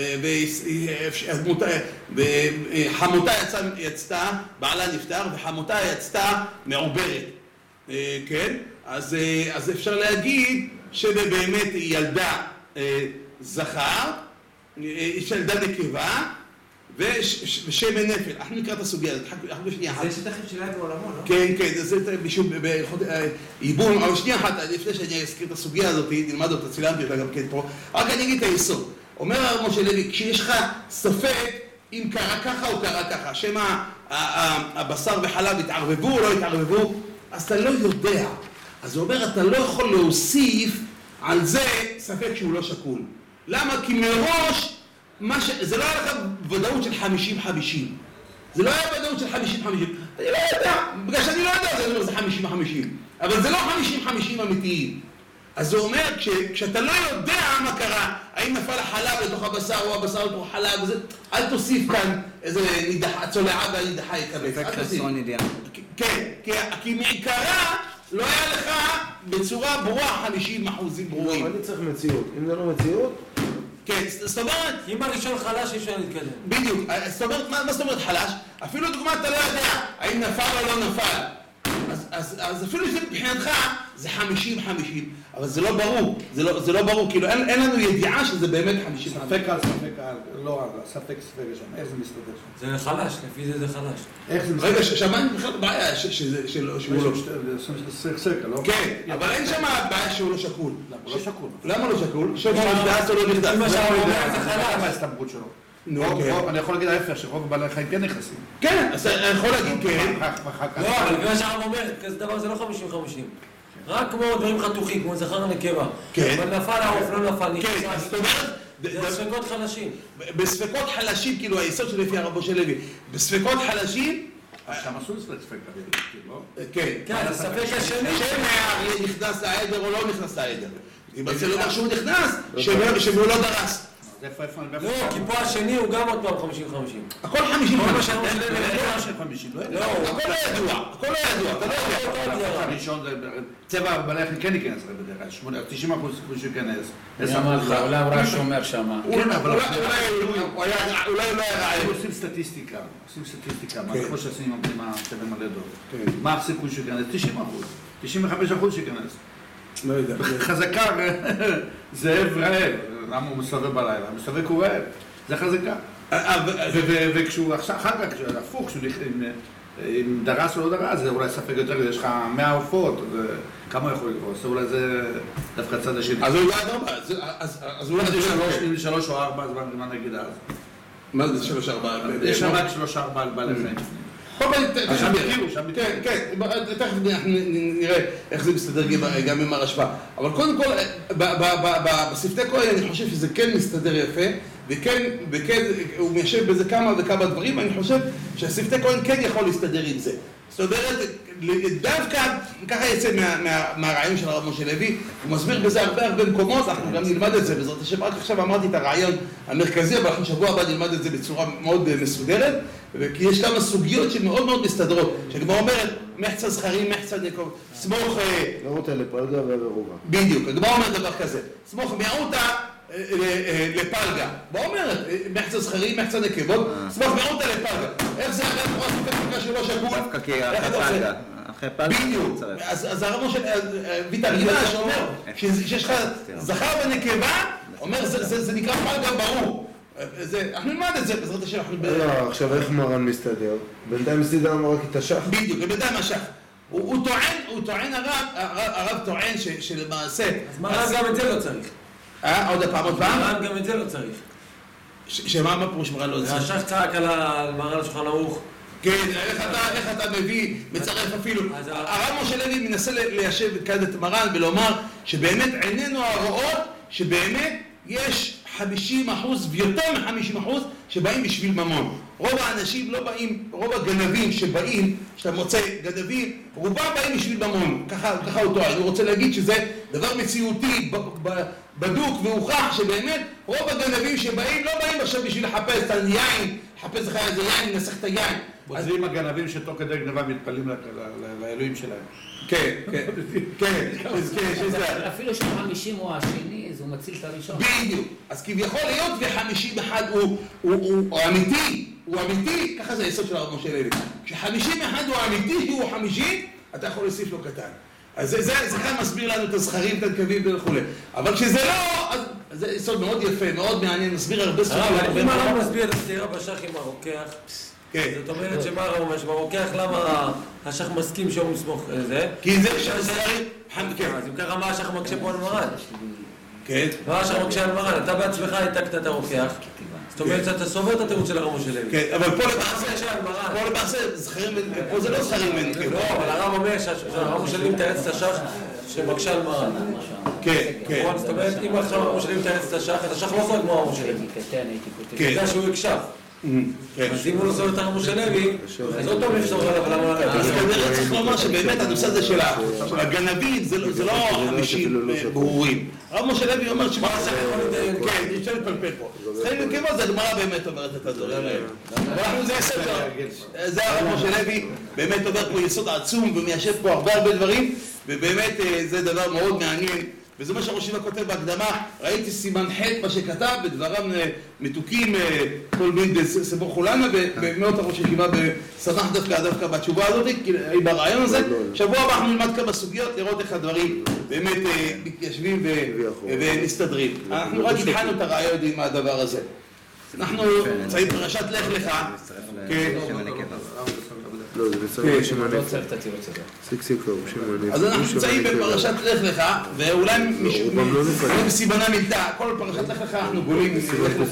וחמותה יצאה, בעלה נפטר, וחמותה יצאה מעוברת. כן? אז אפשר להגיד שבאמת היא ילדה זכר, ילדה נקבה, ושמן נפל. אנחנו נקרא את הסוגיה הזאת, אנחנו בשנייה אחת. זה שתכף שלה בעולמו, לא? כן, כן, זה משום ייבום, אבל שנייה אחת, לפני שאני אזכיר את הסוגיה הזאת, נלמד אותה, צילמתי אותה גם כן פה, רק אני אגיד את היסוד. אומר הרב משה לוי, כשיש לך ספק אם קרה ככה או קרה ככה, שמה הבשר וחלב התערבבו או לא התערבבו, אז אתה לא יודע. אז הוא אומר, אתה לא יכול להוסיף על זה ספק שהוא לא שקול. למה? כי מראש, זה לא היה לך ודאות של 50-50. זה לא היה ודאות של 50-50. אני לא יודע, בגלל שאני לא יודע, זה 50-50. אבל זה לא 50-50 אמיתיים. אז הוא אומר, כשאתה לא יודע מה קרה, האם נפל החלב לתוך הבשר או הבשר לתוך החלב, אל תוסיף כאן איזה צולעה והנידחה יקבל. ספק חסרון ידיעה. כן, כי מעיקרה לא היה לך בצורה ברורה 50% ברורים. אני צריך מציאות. אם זה לא מציאות... כן, זאת אומרת... אם הראשון חלש, אפשר להתקדם. בדיוק. זאת אומרת, מה זאת אומרת חלש? אפילו דוגמה אתה לא יודע האם נפל או לא נפל. אז אפילו מבחינתך זה 50-50, אבל זה לא ברור, זה לא ברור, כאילו אין לנו ידיעה שזה באמת 50-50. ספק על, לא על, ספק שם, איך זה מסתדר שם? זה חלש, לפי זה חלש. איך זה מסתדר? רגע, שמענו בכלל בעיה שהוא לא... סקה, לא? כן, אבל אין שם בעיה שהוא לא שקול. למה לא שקול? למה לא שקול? שמה נכנס או לא נכנס? מה שאתה אומר זה חלש. מה ההסתברות שלו? נו, אני יכול להגיד ההפך, שרוב בעלי החיים כן נכנסים. כן, אז אני יכול להגיד כן. לא, אבל מה שהרב אומר, כזה דבר זה לא 50-50. רק כמו דברים חתוכים, כמו זכר נקבה. כן. אבל נפל העוף, לא נפל, כן, אז זאת אומרת... זה ספקות חלשים. בספקות חלשים, כאילו היסוד שלפי הרב משה לוי, בספקות חלשים... שם עשו ספק כזה, לא? כן. כן, הספק השני. נכנס לעדר או לא נכנס לעדר. אם זה לא אומר שהוא נכנס, שהוא לא דרס. לא, כי פה השני הוא גם עוד פעם 50-50. הכל 50. כל מה שאנחנו לא, הכל לא ידוע, הכל לא ידוע, אתה לא יודע. הראשון זה צבע בעלי החיים כן ייכנס בדרך כלל, 90% סיכוי שייכנס. אני אמר לך, אולי הוא רע שומר שמה. כן, אבל אולי לא היה רעי. עושים סטטיסטיקה, כמו שעשינו עם הצבעים הלידות. מה הסיכוי שייכנס? 90%, 95% שייכנס. לא יודע. חזקה, זאב רעב, למה הוא מסתובב בלילה? מסתובב הוא רעב, זה חזקה. וכשהוא אחר כך, הפוך, אם דרס או לא דרס, זה אולי ספק יותר, יש לך 100 עופות, כמה יכול לקרות? אולי זה דווקא צד השני. אז אולי ארבע, אז אולי אם 3 או 4, אז מה נגיד אז? מה זה 3-4? יש שם רק 3-4 על בעלי חיים. שם התחילו, שם התחילו. כן, תכף נראה איך זה מסתדר גם עם הרשב"א. אבל קודם כל, בספרי כהן אני חושב שזה כן מסתדר יפה, וכן, הוא מיישב בזה כמה וכמה דברים, אני חושב שהספרי כהן כן יכול להסתדר עם זה. זאת אומרת, דווקא, ככה יצא מהרעיון של הרב משה לוי, הוא מסביר בזה הרבה מקומות, אנחנו גם נלמד את זה, בעזרת השם, רק עכשיו אמרתי את הרעיון המרכזי, אבל אנחנו שבוע הבא נלמד את זה בצורה מאוד מסודרת, כי יש כמה סוגיות שמאוד מאוד מסתדרות, שכבר אומרת, מחצה זכרים, מחצה נקוב, סמוך... לא רוצה לפלגה ולרובה. בדיוק, כבר אומר דבר כזה, סמוך מיעוטה לפלגה. מה אומרת? מחצה זכרים, מחצה נקבות, סמוך מיעוטה לפלגה. איך זה אחרי התורה ספקה שלא שקול? דווקא כי אחרי פלגה. בדיוק. אז הרב משה ויטרינה שאומר שיש לך זכר ונקבה, אומר זה נקרא פלגה ברור. אנחנו נלמד את זה, בעזרת השם אנחנו... עכשיו איך מרן מסתדר? בינתיים מסתדר לנו רק את השח? בדיוק, בינתיים השח. הוא טוען, הרב טוען שלמעשה... אז מרן גם את זה לא צריך. עוד פעם? מרן גם את זה לא צריך. שמה פירוש מרן לא צריך? השח צעק על מרן השולחן ערוך. כן, איך אתה מביא, מצרף אפילו. הרב משה לוי מנסה ליישב כאן את מרן ולומר שבאמת עינינו הרואות שבאמת יש 50% ויותר מ-50% שבאים בשביל ממון. רוב האנשים לא באים, רוב הגנבים שבאים, שאתה מוצא גנבים, רובם באים בשביל ממון. ככה הוא טוען. הוא רוצה להגיד שזה דבר מציאותי, בדוק והוכח שבאמת רוב הגנבים שבאים לא באים עכשיו בשביל לחפש את היין, לחפש לך איזה יין, לנסח את היין. בוזרים הגנבים שתוך כדי גנבה מתפלים לאלוהים שלהם. כן. אפילו ש50 הוא השני, אז הוא מציל את הראשון. בדיוק. אז כביכול להיות ו51 הוא אמיתי, ככה זה היסוד של הרב משה לוי. כש51 הוא אמיתי, הוא 50, אתה יכול להוסיף לו קטן. אז זה כאן מסביר לנו את הזכרים, את הנקבים וכו'. אבל כשזה לא, אז זה יסוד מאוד יפה, מאוד מעניין, מסביר הרבה סוגים. אבל אם הרב מסביר את הסתירה בשח עם הרוקח, זאת אומרת שמה הרב אומר, ברוקח למה השח מסכים שהוא מסמוך לזה? כי זה שהזכרים... אז אם ככה מה השח מקשה פה על מרן? כן. מה השח מקשה על מרן? אתה בעצמך העתקת את הרוקח. זאת אומרת שאתה סובר את התירוץ של הרב משה לוי. כן, אבל פה למעשה זכרים, פה זה לא זכרים מן. לא, אבל הרב אומר שהרב משה לוי מתארץ את השח שמקשה על מרן. כן. זאת אומרת, אם עכשיו הרב משה לוי מתארץ את השח, את השח לא סובר כמו הרב משה לוי. כן. זה שהוא הקשב. אז אם הוא לא סובר את הרב משה לוי, אז עוד פעם יפסור עליו, למה לא? אז כנראה צריך לומר שבאמת הנושא הזה של הגנבים זה לא 50 ברורים. הרב משה לוי אומר שמה זה יכול להתדיין, כן, אפשר להתפלפל פה. זכרים וכיוון זה הגמרא באמת אומרת את הדברים האלה. אבל זה יסוד, זה הרב משה לוי באמת אומר פה יסוד עצום ומיישב פה הרבה דברים, ובאמת זה דבר מאוד מעניין. וזה מה שהראש ישיבה כותב בהקדמה, ראיתי סימן ח' מה שכתב, בדברם מתוקים כל מיני סבור חולנה, ומאות הראש ישיבה שמח דווקא בתשובה הזאת, ברעיון הזה. שבוע הבא אנחנו נלמד כמה סוגיות, לראות איך הדברים באמת מתיישבים ומסתדרים. אנחנו רק התחלנו את הרעיון עם הדבר הזה. אנחנו נמצאים פרשת לך לך. לא, זה בסדר, שמעני. לא צריך את התירוץ הזה. סיקסיקו, שמעני. אז אנחנו נמצאים בפרשת לך לך, ואולי מסיבנה מילתא, כל פרשת לך לך אנחנו גולים לך לך.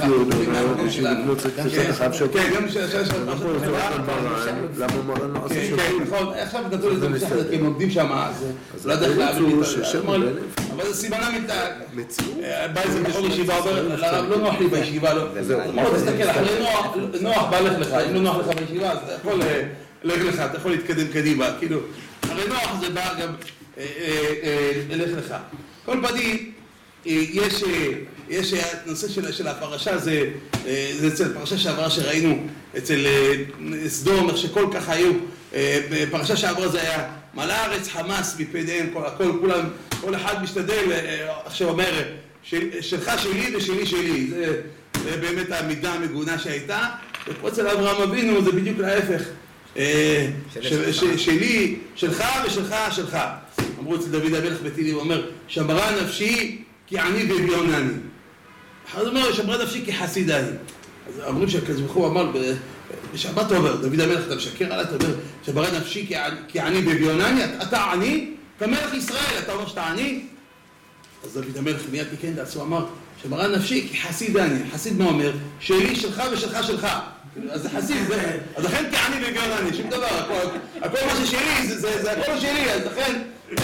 כן, גם שיש למה מרן לא עשה שקול? נכון, עכשיו נתנו לזה מסתכל, כי הם עובדים שם, אז לא יודע איך להבין את אבל זה סיבנה מילתא. בא איזה בחור ישיבה, לרב לא נוח לי בישיבה, לא. אמרו, תסתכל, אחרי נוח בא לך לך, אם לא נוח לך בישיבה, אז אתה יכול... לך לך, אתה יכול להתקדם קדימה, כאילו, הרי נוח זה בא גם לך לך. כל פנים, יש הנושא של הפרשה, זה אצל פרשה שעברה שראינו אצל סדום, איך שכל כך היו, בפרשה שעברה זה היה מלא הארץ חמאס מפדיהם, כולם, כל אחד משתדל, עכשיו אומר, שלך שלי ושלי שלי, זה באמת המידה המגונה שהייתה, ופה אצל אברהם אבינו זה בדיוק להפך, שלי, שלך ושלך שלך. אמרו אצל דוד המלך בתהילים, הוא אומר, שמרה נפשי כי עני ואביון אני. אחר זה אומר, שמרה נפשי כי חסיד אני. אז אומרים שהקדוש ברוך הוא אמר, בשבת הוא אומר, דוד המלך, אתה משקר עליי, אתה אומר, שמרה נפשי כי עני ואביון אני, אתה עני, כמלך ישראל, אתה אומר שאתה עני? אז דוד המלך מיד תיקן דעתו, אמר, שמרה נפשי כי חסיד אני. חסיד מה אומר? שלי, שלך ושלך שלך. אז זה חסיד, אז לכן כעני ואביון אני, שום דבר, הכל מה ששלי, זה הכל שלי, אז לכן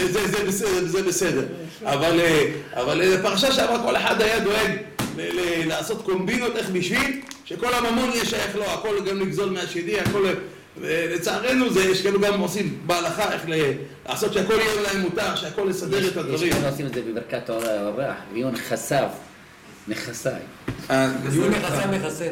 זה בסדר. אבל לפרשה שעברה כל אחד היה דואג לעשות קומבינות איך בשביל שכל הממון יהיה שייך לו, הכל גם לגזול מהשני, הכל, לצערנו יש כאלו גם עושים בהלכה איך לעשות שהכל יהיה להם מותר, שהכל לסדר את הדברים. יש כאלה עושים את זה בברכת אורח, ויון חשף, נכסי. ויון נכסי.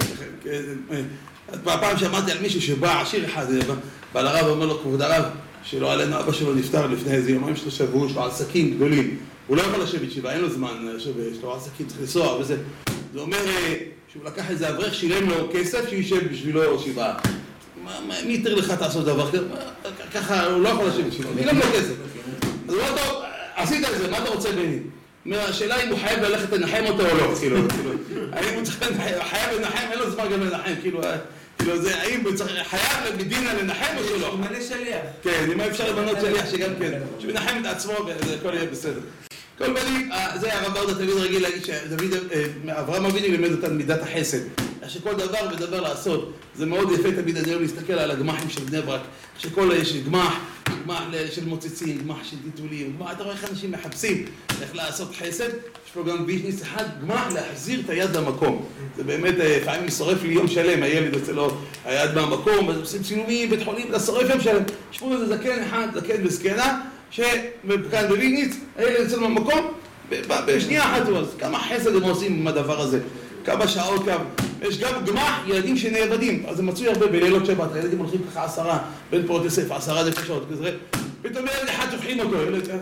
פעם שמעתי על מישהו שבא עשיר אחד, בא לרב ואומר לו, כבוד הרב, שלא עלינו, אבא שלו נפטר לפני איזה יומיים שלושה, והוא יש לו עסקים גדולים. הוא לא יכול לשבת שבעה, אין לו זמן לשבת, יש לו עסקים, צריך לנסוע וזה. זה אומר שהוא לקח איזה אברך, שילם לו כסף, שישב בשבילו שבעה. מי יתר לך תעשות דבר כזה? ככה הוא לא יכול לשבת שבעה, שילם לו כסף. אז הוא אומר, טוב, עשית את זה, מה אתה רוצה בני? השאלה אם הוא חייב ללכת לנחם אותו או לא, כאילו. האם הוא צריך חייב לנחם, אין לו זמן גם לנחם, כאילו זה, האם הוא חייב למדינה לנחם או שלא? מלא שליח. כן, אם אפשר לבנות שליח שגם כן, שמנחם את עצמו והכל יהיה בסדר. כל בנים, זה הרב ברדה תמיד רגיל להגיד שאברהם אבינו לימד אותנו מידת החסד. שכל דבר ודבר לעשות, זה מאוד יפה תמיד אני אוהב להסתכל על הגמחים של בני ברק, שכל יש גמח של מוצצים, גמח של טיטולים, אתה רואה איך אנשים מחפשים איך לעשות חסד, יש פה גם בישניס אחד, גמח להחזיר את היד למקום. זה באמת, לפעמים שורף לי יום שלם, הילד יוצא לו היד מהמקום, אז עושים צילומים, בית חולים, שורף יום שלם. יש פה איזה זקן אחד, זקן וזקנה, שכאן בבישניס, הילד יוצא לו מהמקום, בשנייה אחת הוא, אז כמה חסד הם עושים עם הדבר הזה. כמה שעות, יש גם גמח ילדים שנאבדים, אז זה מצוי הרבה בלילות שבת, הילדים הולכים ככה 10, בין פרוט יוסף, 10 נפשות כזה, פתאום ילד אחד שופכים אותו,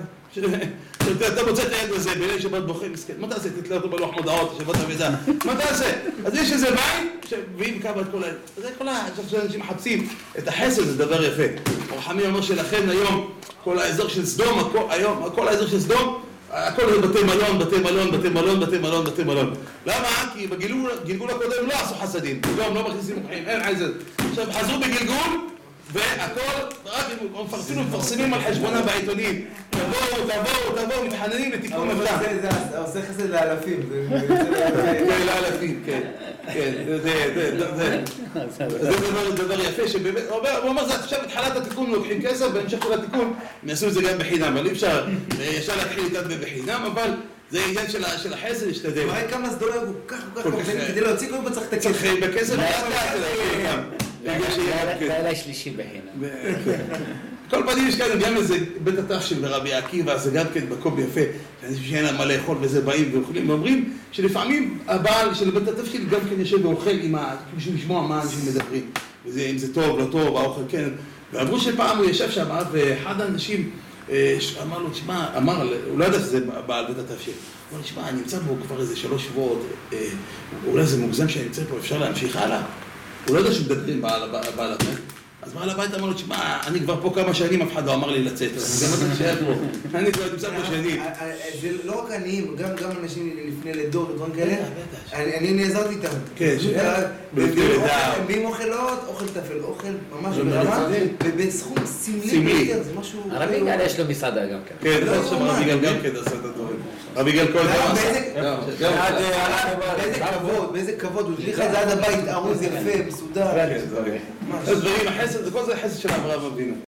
אתה מוצא את הילד הזה, בליל שבת בוכה, מסכן, מה תעשה? תתלה אותו בלוח מודעות, שבת אבידה, מה תעשה? אז יש איזה בית, ואם קבע את כל הילד, זה כל האנשים מחפשים, את החסד זה דבר יפה. רחמי אומר שלכן היום, כל האזור של סדום, כל האזור של סדום, הכל זה בתי מלון, בתי מלון, בתי מלון, בתי מלון, בתי מלון. למה? כי בגלגול הקודם לא עשו חסדים. גם לא מכניסים מוכחים, אין חסד. עכשיו חזרו בגלגול, והכל, רק אפילו מפרסמים על חשבונה בעיתונים. תבואו, מתחננים לתיקון מבטא. זה עושה חסד לאלפים. כן, לאלפים, כן. זה דבר יפה שבאמת, הוא אומר, זה עכשיו התחלת התיקון, לוקחים כסף, בהמשך כל התיקון, הם יעשו את זה גם בחינם, אבל אי אפשר להתחיל איתן בחינם, אבל זה עניין של החסד, להשתדל. תראה כמה סדום הוא כל כך כדי להוציא כל צריך את הכסף. צריך בכסף, לילה שלישי בחינם. כל פנים יש כאן גם איזה בית התף של רבי עקיבא, זה גם כן מקום יפה, שאין להם מה לאכול וזה באים ואוכלים, ואומרים שלפעמים הבעל של בית התף שלי גם כן יושב ואוכל בשביל לשמוע מה אנשים מדברים, אם זה טוב, לא טוב, האוכל כן, ואמרו שפעם הוא ישב שם, ואחד האנשים אמר לו, תשמע, הוא לא ידע שזה בעל בית התף שלי, הוא אמר, תשמע, אני נמצא בו כבר איזה 3 שבועות, אולי זה מוגזם שאני נמצא פה, אפשר להמשיך הלאה? הוא לא ידע שמדברים בעל הבית. אז בעל הבית אמר לו, תשמע, אני כבר פה כמה שנים, אף אחד לא אמר לי לצאת, אז גם אתה תשאר פה, אני כבר נמצא פה שנים. זה לא רק עניים, גם אנשים לפני לידות ודברים כאלה, אני נעזרתי איתם. כן, לפני לידה. באים אוכלות, אוכל תפל, אוכל ממש ברמה, ובסכום סמלי יותר, זה משהו... הרב יגאל יש לו מסעדה גם כן. כן, זה עכשיו הרב יגאל גם כן עשה את הדברים. הרב יגאל כל דבר. באיזה כבוד, הוא שליח את זה עד הבית, ארוז יפה, מסודר. זה דברים, החסד, זה כל זה החסד של אברהם אבינו.